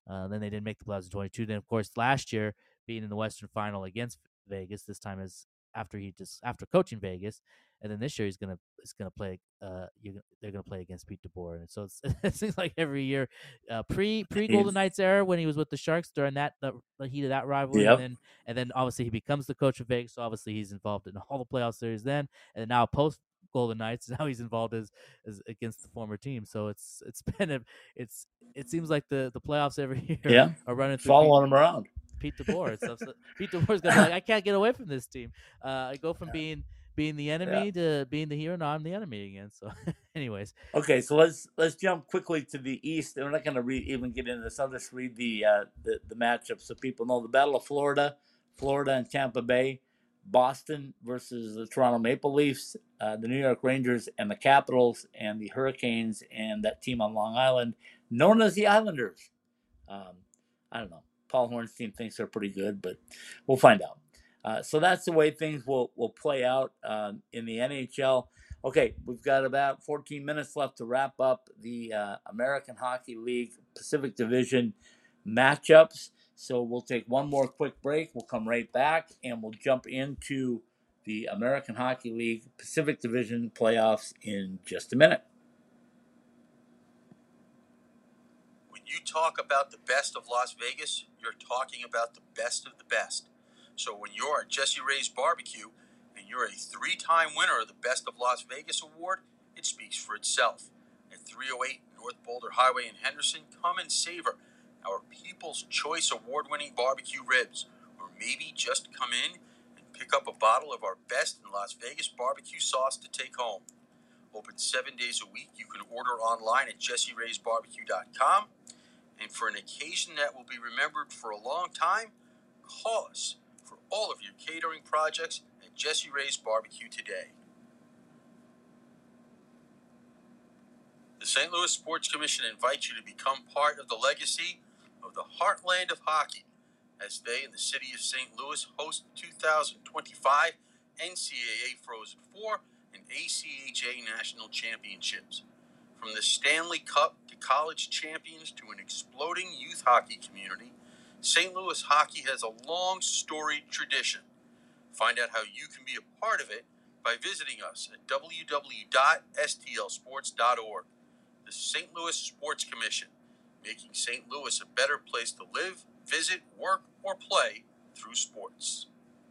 Uh, then they didn't make the playoffs in twenty-two. Then of course last year being in the Western Final against Vegas. This time is after he just after coaching Vegas, and then this year he's gonna he's gonna play. Uh, you they're gonna play against Pete DeBoer, and so it's, it seems like every year, uh, pre pre Golden He's, Knights era when he was with the Sharks during that the, the heat of that rivalry, and yep. then and then obviously he becomes the coach of Vegas. So obviously he's involved in all the playoff series then, and then now post Golden Knights, now he's involved as, as against the former team. So it's it's been a it's it seems like the the playoffs every year Yeah. are running through Pete, Following him around. Pete DeBoer. So, so Pete DeBoer's gonna be like, I can't get away from this team. Uh, I go from being being the enemy Yeah. to being the hero. Now I'm the enemy again. So, anyways, Okay, so let's let's jump quickly to the East. We're not going to read even get into this. I'll just read the uh, the the matchups so people know. The Battle of Florida, Florida and Tampa Bay, Boston versus the Toronto Maple Leafs, uh, the New York Rangers and the Capitals, and the Hurricanes and that team on Long Island, known as the Islanders. Um, I don't know. Paul Hornstein thinks they're pretty good, but we'll find out. Uh, so that's the way things will, will play out um, in the N H L. Okay, we've got about fourteen minutes left to wrap up the uh, American Hockey League Pacific Division matchups. So we'll take one more quick break. We'll come right back and we'll jump into the American Hockey League Pacific Division playoffs in just a minute. When you talk about the best of Las Vegas, you're talking about the best of the best. So when you're at Jesse Ray's Barbecue and you're a three-time winner of the Best of Las Vegas award, it speaks for itself. At three oh eight North Boulder Highway in Henderson, come and savor our People's Choice award-winning barbecue ribs, or maybe just come in and pick up a bottle of our best in Las Vegas barbecue sauce to take home. Open seven days a week. You can order online at jesse rays barbecue dot com. And for an occasion that will be remembered for a long time, call us for all of your catering projects at Jesse Ray's Barbecue today. The Saint Louis Sports Commission invites you to become part of the legacy of the Heartland of Hockey as they and the city of Saint Louis host the two thousand twenty-five N C double A Frozen Four and A C H A National Championships. From the Stanley Cup to college champions to an exploding youth hockey community, Saint Louis hockey has a long storied tradition. Find out how you can be a part of it by visiting us at w w w dot s t l sports dot org. The Saint Louis Sports Commission, making Saint Louis a better place to live, visit, work, or play through sports.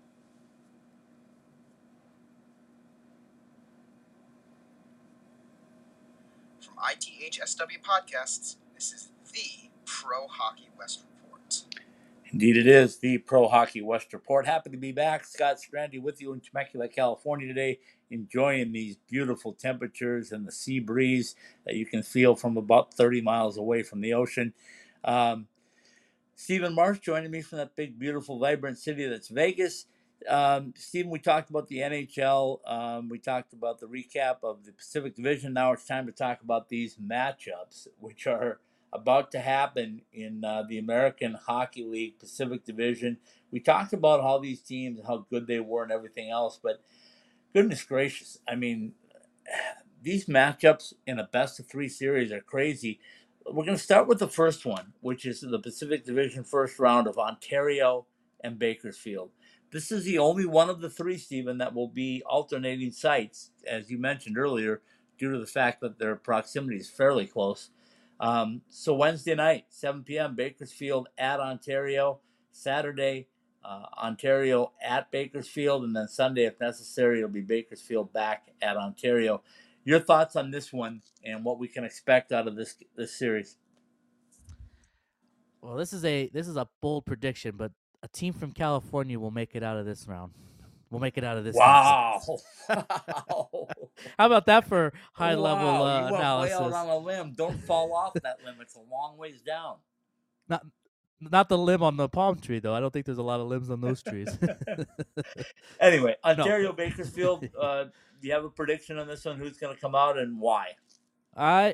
From I T H S W Podcasts, this is the Pro Hockey West Report. Indeed, it is the Pro Hockey West Report. Happy to be back. Scott Strandy with you in Temecula, California today, enjoying these beautiful temperatures and the sea breeze that you can feel from about thirty miles away from the ocean. Um, Stephen Marsh joining me from that big, beautiful, vibrant city that's Vegas. Um, Stephen, we talked about the N H L. Um, we talked about the recap of the Pacific Division. Now it's time to talk about these matchups, which are about to happen in uh, the American Hockey League Pacific Division. We talked about all these teams and how good they were and everything else, but goodness gracious, I mean, these matchups in a best of three series are crazy. We're going to start with the first one, which is the Pacific Division first round of Ontario and Bakersfield. This is the only one of the three, Stephen, that will be alternating sites, as you mentioned earlier, due to the fact that their proximity is fairly close. Um, so Wednesday night, seven p.m., Bakersfield at Ontario. Saturday, uh, Ontario at Bakersfield. And then Sunday, if necessary, it'll be Bakersfield back at Ontario. Your thoughts on this one and what we can expect out of this this series? well, this is a this is a bold prediction, but a team from California will make it out of this round. We'll make it out of this. Wow! Wow. How about that for high wow. level uh, you went analysis? way out on a limb. Don't fall off that limb. It's a long ways down. Not not the limb on the palm tree though. I don't think there's a lot of limbs on those trees. Anyway, Ontario, no. Bakersfield. Uh, do you have a prediction on this one? Who's going to come out and why? I.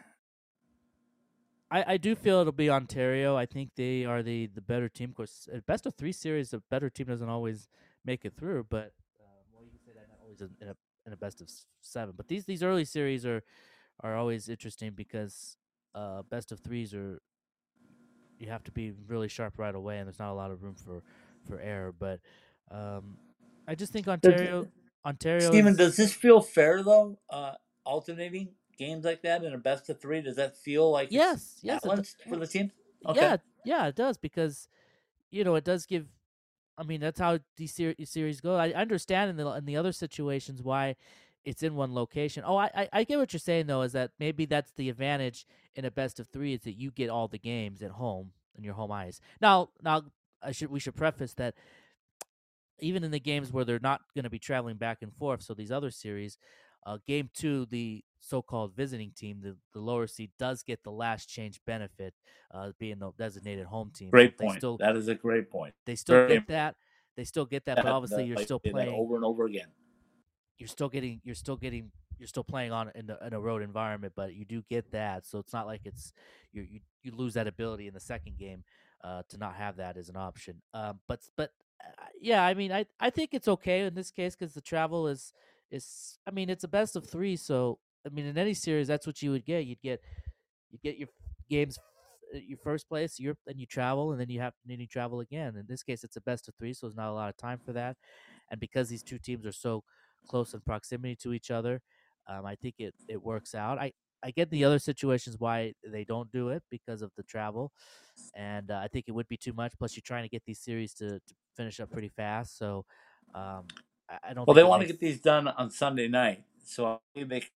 I, I do feel it'll be Ontario. I think they are the, the better team. Of course, at best of three series, a better team doesn't always make it through. But uh, well, you can say that not always in a in a best of seven. But these these early series are are always interesting because uh, best of threes are you have to be really sharp right away, and there's not a lot of room for for error. But um, I just think Ontario, Ontario Steven, is does this feel fair though? Uh, alternating games like that in a best of three, does that feel like it's yes, yes, it, d- balanced for the team? Okay. yeah, yeah, it does because you know it does give. I mean, that's how these ser- series go. I understand in the in the other situations why it's in one location. Oh, I, I I get what you're saying though. Is that maybe that's the advantage in a best of three is that you get all the games at home in your home ice. Now, now I should we should preface that even in the games where they're not going to be traveling back and forth. So these other series, uh, game two, the so-called visiting team, the, the lower seed does get the last change benefit, uh, being the designated home team. So Great they point. still That is a great point. they still Very get that. They still get that, but that, obviously that, you're I still say that playing. over and over again. You're still getting. You're still getting. You're still playing on in, the, in a road environment, but you do get that. So it's not like it's you you you lose that ability in the second game uh, to not have that as an option. Um, but but uh, yeah, I mean, I I think it's okay in this case because the travel is is. I mean, it's a best of three, so I mean, in any series, that's what you would get. You'd get you get your games uh, your first place, you're then you travel, and then you have then you travel again. In this case, it's a best of three, so there's not a lot of time for that. And because these two teams are so close in proximity to each other, um, I think it it works out. I I get the other situations why they don't do it because of the travel, and uh, I think it would be too much. Plus, you're trying to get these series to, to finish up pretty fast, so um, I, I don't Well, think they it want to makes. get these done on Sunday night, so I think they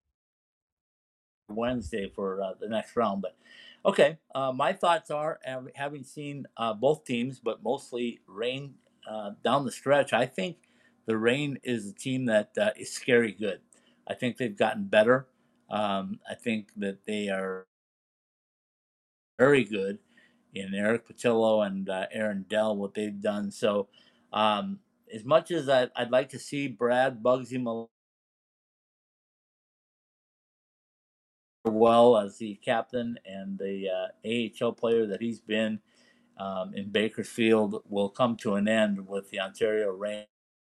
Wednesday for uh, the next round. But okay, uh, my thoughts are having seen uh, both teams, but mostly Reign uh, down the stretch. I think the Reign is a team that uh, is scary good. I think they've gotten better. Um, I think that they are very good in Eric Patillo and uh, Aaron Dell, what they've done. So, um, as much as I, I'd like to see Brad Bugsy Malone well as the captain and the uh, A H L player that he's been um, in Bakersfield will come to an end with the Ontario Reign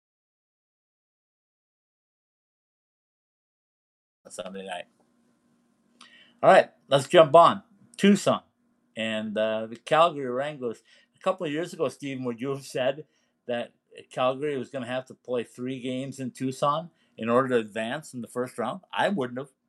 on Sunday night. All right, let's jump on Tucson and uh, the Calgary Wranglers. A couple of years ago, Stephen, would you have said that Calgary was going to have to play three games in Tucson in order to advance in the first round? I wouldn't have.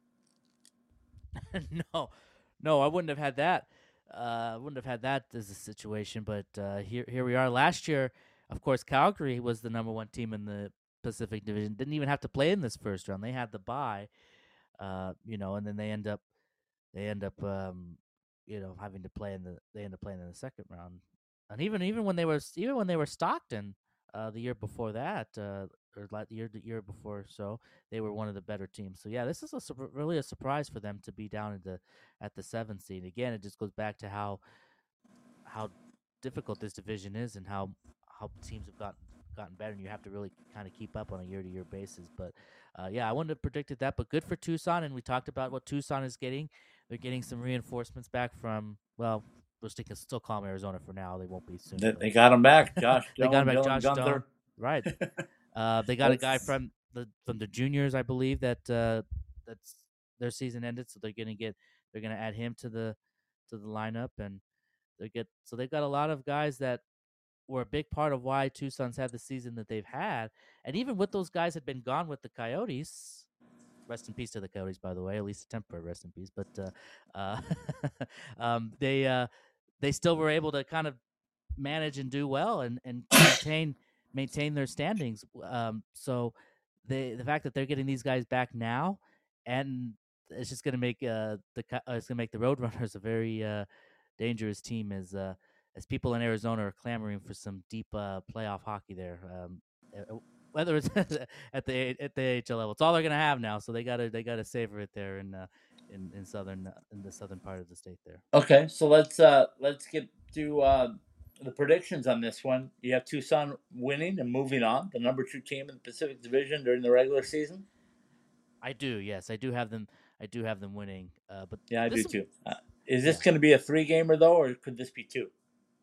no, no, I wouldn't have had that. Uh, I wouldn't have had that as a situation. But uh, here, here we are. Last year, of course, Calgary was the number one team in the Pacific Division. Didn't even have to play in this first round. They had the bye, uh, you know, and then they end up, they end up, um, you know, having to play in the. They end up playing in the second round. And even even when they were even when they were Stockton, uh, the year before that, uh, or like the year the year before, so they were one of the better teams. So yeah, this is a sur- really a surprise for them to be down at the at the seventh seed. Again, it just goes back to how how difficult this division is and how how teams have gotten gotten better, and you have to really kind of keep up on a year to year basis. But uh, yeah, I wouldn't have predicted that, but good for Tucson. And we talked about what Tucson is getting. They're getting some reinforcements back from well. We're still, still call them Arizona for now. They won't be soon. They, But they got him back. Josh they got him Stone, back. Dylan Josh Stone, Gunther. right? Uh, they got a guy That's, from the from the juniors, I believe that uh, that's their season ended, so they're gonna get they're gonna add him to the to the lineup, and they get so they've got a lot of guys that were a big part of why Tucson's had the season that they've had, and even with those guys had been gone with the Coyotes. Rest in peace to the Coyotes, by the way. At least a temporary rest in peace. But uh, uh, um, they uh, they still were able to kind of manage and do well and, and maintain maintain their standings. Um, so the the fact that they're getting these guys back now, and it's just going to make uh, the uh, it's going to make the Roadrunners a very uh, dangerous team as uh, as people in Arizona are clamoring for some deep uh, playoff hockey there. Um, uh, whether it's at the at the A H L level, it's all they're going to have now. So they gotta they gotta savor it there in uh, in in southern uh, in the southern part of the state there. okay, so let's uh, let's get to uh, the predictions on this one. You have Tucson winning and moving on, the number two team in the Pacific Division during the regular season. I do, yes, I do have them. I do have them winning. Uh, but Yeah, I do this, too. Uh, is this yeah. going to be a three gamer though, or could this be two?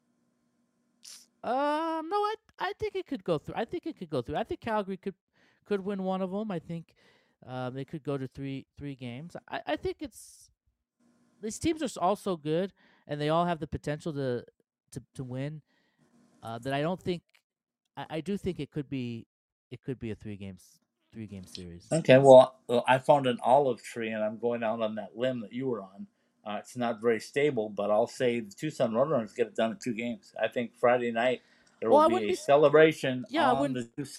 Um, no, I I think it could go through. I think it could go through. I think Calgary could could win one of them. I think um, they could go to three three games. I, I think it's these teams are all so good, and they all have the potential to to to win. Uh, that I don't think. I, I do think it could be it could be a three games three game series. Okay, well, well, I found an olive tree, and I'm going out on that limb that you were on. Uh, it's not very stable, but I'll say the Tucson Roadrunners get it done in two games. I think Friday night there Well, I will be wouldn't a be. celebration Yeah, I on wouldn't. the.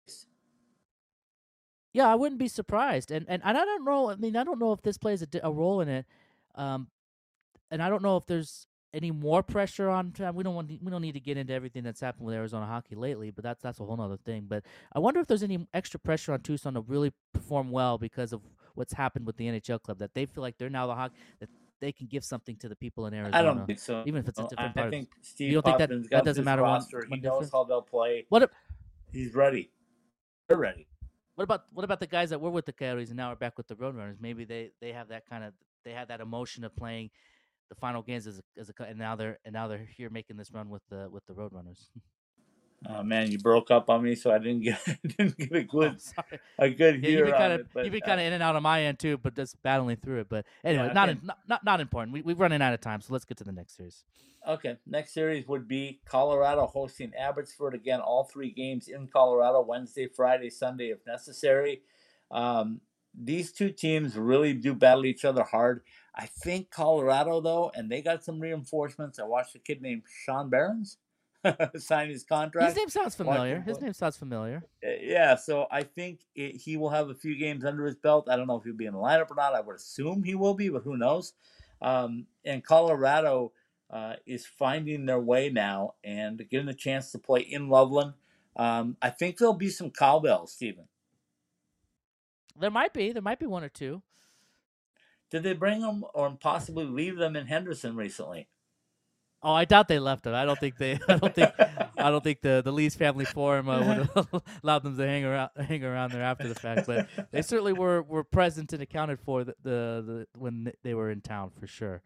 Yeah, I wouldn't be surprised. And and, and I don't know. I mean, I don't know if this plays a, di- a role in it. Um, and I don't know if there's any more pressure on. We don't want. We don't need to get into everything that's happened with Arizona hockey lately. But that's that's a whole other thing. But I wonder if there's any extra pressure on Tucson to really perform well because of what's happened with the N H L club. That they feel like they're now the hockey that they can give something to the people in Arizona. I don't think so. Even if it's a I, different I part. think Of, Steve you don't think that Hoffman's that got doesn't his matter roster. one, He one knows difference? how they'll play. What? He's ready. They're ready. What about what about the guys that were with the Coyotes and now are back with the Roadrunners? Maybe they, they have that kind of they have that emotion of playing the final games as a, as a and now they're and now they're here making this run with the with the Roadrunners. Oh man, you broke up on me, so I didn't get didn't get a good oh, sorry. a good Yeah, you've hear been on kind of it. But you've been uh, kind of in and out on my end too, but just battling through it. But anyway, Yeah, not, okay. in, not not not important. We we're running out of time, so let's get to the next series. Okay, next series would be Colorado hosting Abbotsford. Again, all three games in Colorado, Wednesday, Friday, Sunday, if necessary. Um, these two teams really do battle each other hard. I think Colorado, though, and they got some reinforcements. I watched a kid named Sean Barons sign his contract. His name sounds familiar. Watched His him- name sounds familiar. Uh, Yeah, so I think it, he will have a few games under his belt. I don't know if he'll be in the lineup or not. I would assume he will be, but who knows? Um, and Colorado uh, is finding their way now and getting a chance to play in Loveland. Um, I think there'll be some cowbells, Stephen. There might be. There might be one or two. Did they bring them or possibly leave them in Henderson recently? Oh, I doubt they left it. I don't think they. I don't think. I don't think the the Lee's family forum uh, would have allowed them to hang around hang around there after the fact. But they certainly were, were present and accounted for the, the, the when they were in town for sure.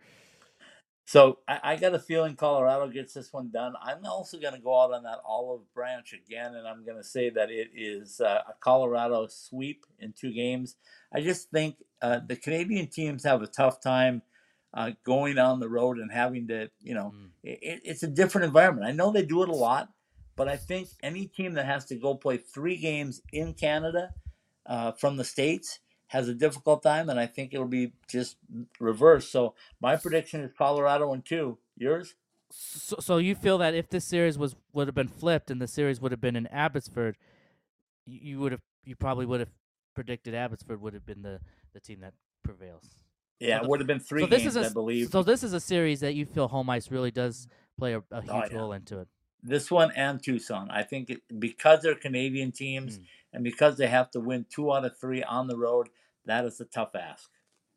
So I, I got a feeling Colorado gets this one done. I'm also going to go out on that olive branch again, and I'm going to say that it is uh, a Colorado sweep in two games. I just think uh, the Canadian teams have a tough time uh, going on the road and having to, you know, Mm. it, it's a different environment. I know they do it a lot, but I think any team that has to go play three games in Canada uh, from the States has a difficult time, and I think it'll be just reversed. So my prediction is Colorado in two. Yours? So, so you feel that if this series was would have been flipped and the series would have been in Abbotsford, you, you would have you probably would have predicted Abbotsford would have been the, the team that prevails. Yeah, So the- it would have been three so this games, is a, I believe. So this is a series that you feel home ice really does play a, a huge Oh, yeah. role into it. This one and Tucson. I think it, because they're Canadian teams Mm. and because they have to win two out of three on the road, that is a tough ask.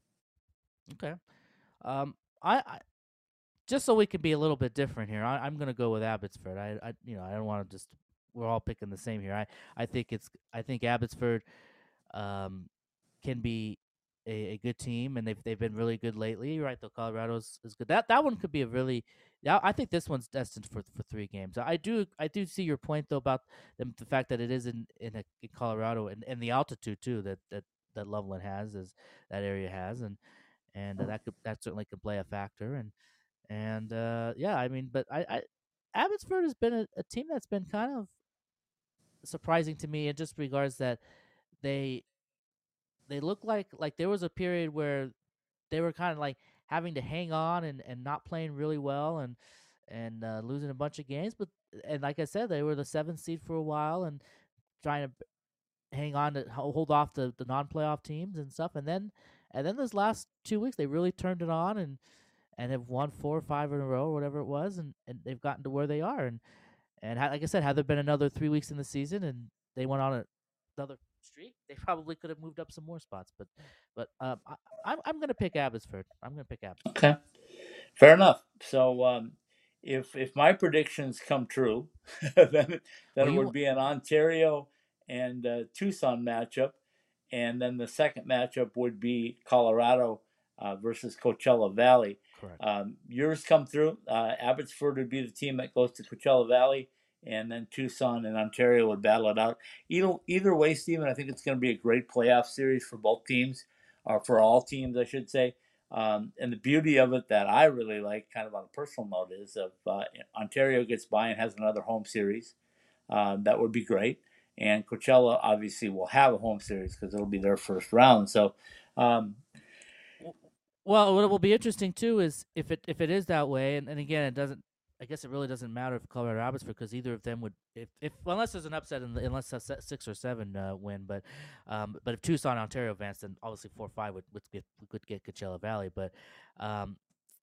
Okay. Um, I, I just so we can be a little bit different here. I, I'm going to go with Abbotsford. I, I, you know, I don't want to just. We're all picking the same here. I, I think it's. I think Abbotsford, um, can be a, a good team, and they've they've been really good lately. You're right, though. Colorado's is good. That that one could be a really. Yeah, I think this one's destined for for three games. I do I do see your point though about the, the fact that it is in in, a, in Colorado and, and the altitude too that that that Loveland has is that area has and and uh, that could that certainly could play a factor and and uh, yeah, I mean, but I, I Abbotsford has been a, a team that's been kind of surprising to me in just regards that they they look like like there was a period where they were kind of like having to hang on and, and not playing really well and and uh, losing a bunch of games, but and like I said, they were the seventh seed for a while and trying to hang on to ho- hold off the, the non-playoff teams and stuff, and then and then those last two weeks they really turned it on and and have won four or five in a row or whatever it was, and, and they've gotten to where they are and and ha- like I said, had there been another three weeks in the season and they went on a, another streak, they probably could have moved up some more spots. But but um, I, I'm I'm gonna pick Abbotsford. I'm gonna pick Abbotsford. Okay, fair enough. So um, if if my predictions come true, then then Well, it you would wa- be an Ontario and uh, Tucson matchup, and then the second matchup would be Colorado uh, versus Coachella Valley. Correct. Um, yours come through. Uh, Abbotsford would be the team that goes to Coachella Valley, and then Tucson and Ontario would battle it out. Either either way, Stephen, I think it's going to be a great playoff series for both teams, or for all teams, I should say. Um, and the beauty of it that I really like, kind of on a personal note, is if uh, Ontario gets by and has another home series, uh, that would be great. And Coachella obviously will have a home series because it'll be their first round. So, um, well, what will be interesting too is if it if it is that way, and, and again, it doesn't. I guess it really doesn't matter if Colorado Rapids, because either of them would, if, if well, unless there's an upset, in the, unless a six or seven uh, win, but um, but if Tucson, Ontario advance, then obviously four or five would would get would get Coachella Valley, but um,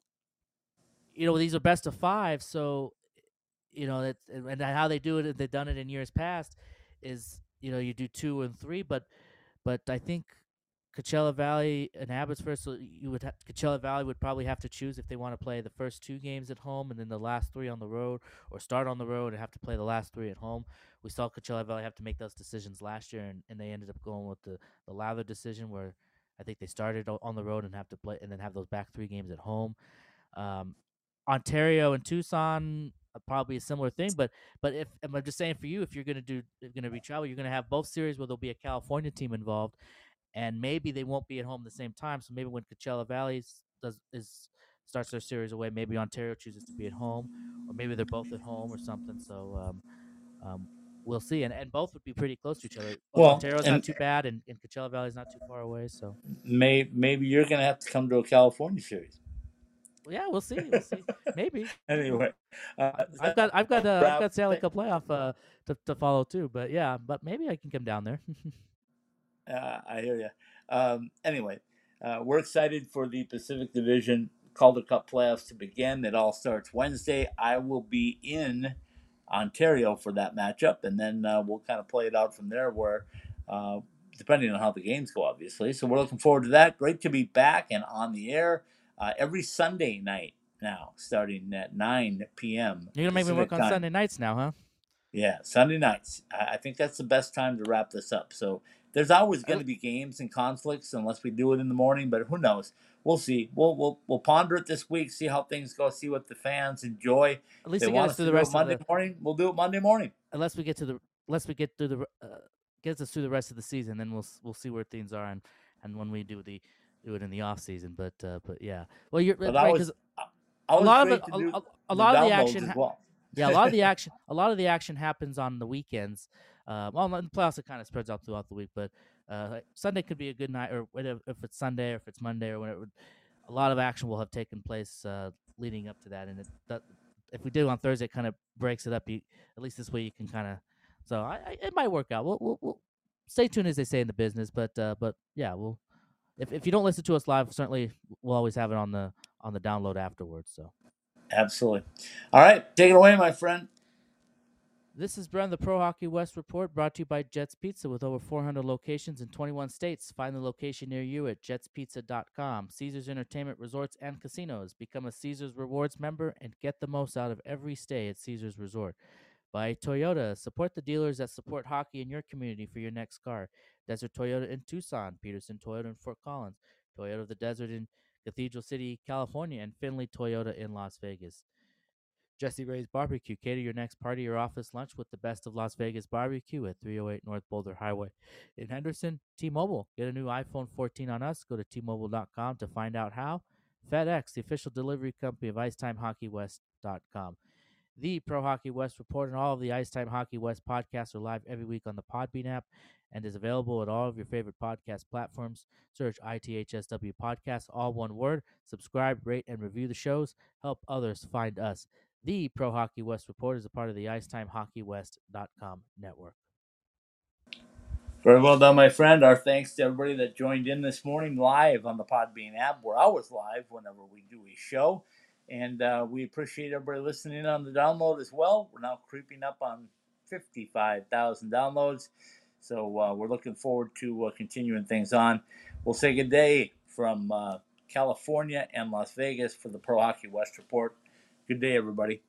you know, these are best of five, so you know that, and how they do it, they've done it in years past, is you know you do two and three, but but I think Coachella Valley and Abbotsford, so you would ha- Coachella Valley would probably have to choose if they want to play the first two games at home and then the last three on the road, or start on the road and have to play the last three at home. We saw Coachella Valley have to make those decisions last year, and, and they ended up going with the the Lather decision, where I think they started on the road and have to play and then have those back three games at home. Um, Ontario and Tucson, uh, probably a similar thing, but but if I'm just saying for you, if you're gonna do if you're gonna be travel, you're gonna have both series where there'll be a California team involved, and maybe they won't be at home at the same time. So maybe when Coachella Valley does is starts their series away, maybe Ontario chooses to be at home, or maybe they're both at home or something. So um, um, we'll see, and and both would be pretty close to each other. well, Ontario's and not too bad, and, and Coachella Valley's not too far away. So may, maybe you're going to have to come to a California series. yeah, we'll see. We'll see. Maybe. Anyway, uh, I've got I've got uh, I've got Stanley Cup playoff uh, to to follow too. But yeah, but maybe I can come down there. uh, I hear you. Um, anyway, uh, we're excited for the Pacific Division Calder Cup playoffs to begin. It all starts Wednesday. I will be in Ontario for that matchup, and then uh, we'll kind of play it out from there. Where, uh, depending on how the games go, obviously. So we're looking forward to that. Great to be back and on the air uh, every Sunday night now, starting at nine p.m. You're gonna make me work on time. Sunday nights now, huh? Yeah, Sunday nights. I I think that's the best time to wrap this up. So there's always going to be games and conflicts unless we do it in the morning, but who knows? We'll see. We'll we'll we'll ponder it this week, see how things go, see what the fans enjoy. At least If they to get want us us through to the do it rest of Monday the. morning, we'll do it Monday morning. Unless we get to the unless we get through the uh, gets us through the rest of the season, then we'll we'll see where things are, and, and when we do the do it in the off season. But uh, but yeah, well you're But right, I because was I a was lot of great it, to a, do a, a the lot of the downloads action. as Ha- well. Yeah, a lot of the action, a lot of the action happens on the weekends. Uh, well, in the playoffs it kind of spreads out throughout the week, but uh, like Sunday could be a good night, or whatever, if it's Sunday or if it's Monday or whatever. A lot of action will have taken place uh, leading up to that, and it, that, if we do it on Thursday, it kind of breaks it up. You, at least this way you can kind of. So I, I, it might work out. We'll, we'll, we'll stay tuned, as they say in the business, but uh, but yeah, we'll. If if you don't listen to us live, certainly we'll always have it on the on the download afterwards. So. Absolutely. All right, take it away, my friend. This is Bren, the Pro Hockey West Report, brought to you by Jets Pizza with over four hundred locations in twenty-one states. Find the location near you at jets pizza dot com. Caesars Entertainment Resorts and Casinos. Become a Caesars Rewards member and get the most out of every stay at Caesars Resort. By Toyota. Support the dealers that support hockey in your community for your next car. Desert Toyota in Tucson, Peterson Toyota in Fort Collins, Toyota of the Desert in Cathedral City, California, and Finley Toyota in Las Vegas. Jesse Ray's Barbecue. Cater your next party or office lunch with the best of Las Vegas barbecue at three oh eight North Boulder Highway. In Henderson, T-Mobile. Get a new iPhone fourteen on us. Go to T Mobile dot com to find out how. FedEx, the official delivery company of Icetime Hockey West dot com. The Pro Hockey West Report and all of the Icetime Hockey West podcasts are live every week on the Podbean app and is available at all of your favorite podcast platforms. Search I T H S W Podcasts, all one word. Subscribe, rate, and review the shows. Help others find us. The Pro Hockey West Report is a part of the Icetime Hockey West dot com network. Very well done, my friend. Our thanks to everybody that joined in this morning live on the Podbean app. We're always live whenever we do a show. And uh, we appreciate everybody listening on the download as well. We're now creeping up on fifty-five thousand downloads. So uh, we're looking forward to uh, continuing things on. We'll say good day from uh, California and Las Vegas for the Pro Hockey West Report. Good day, everybody.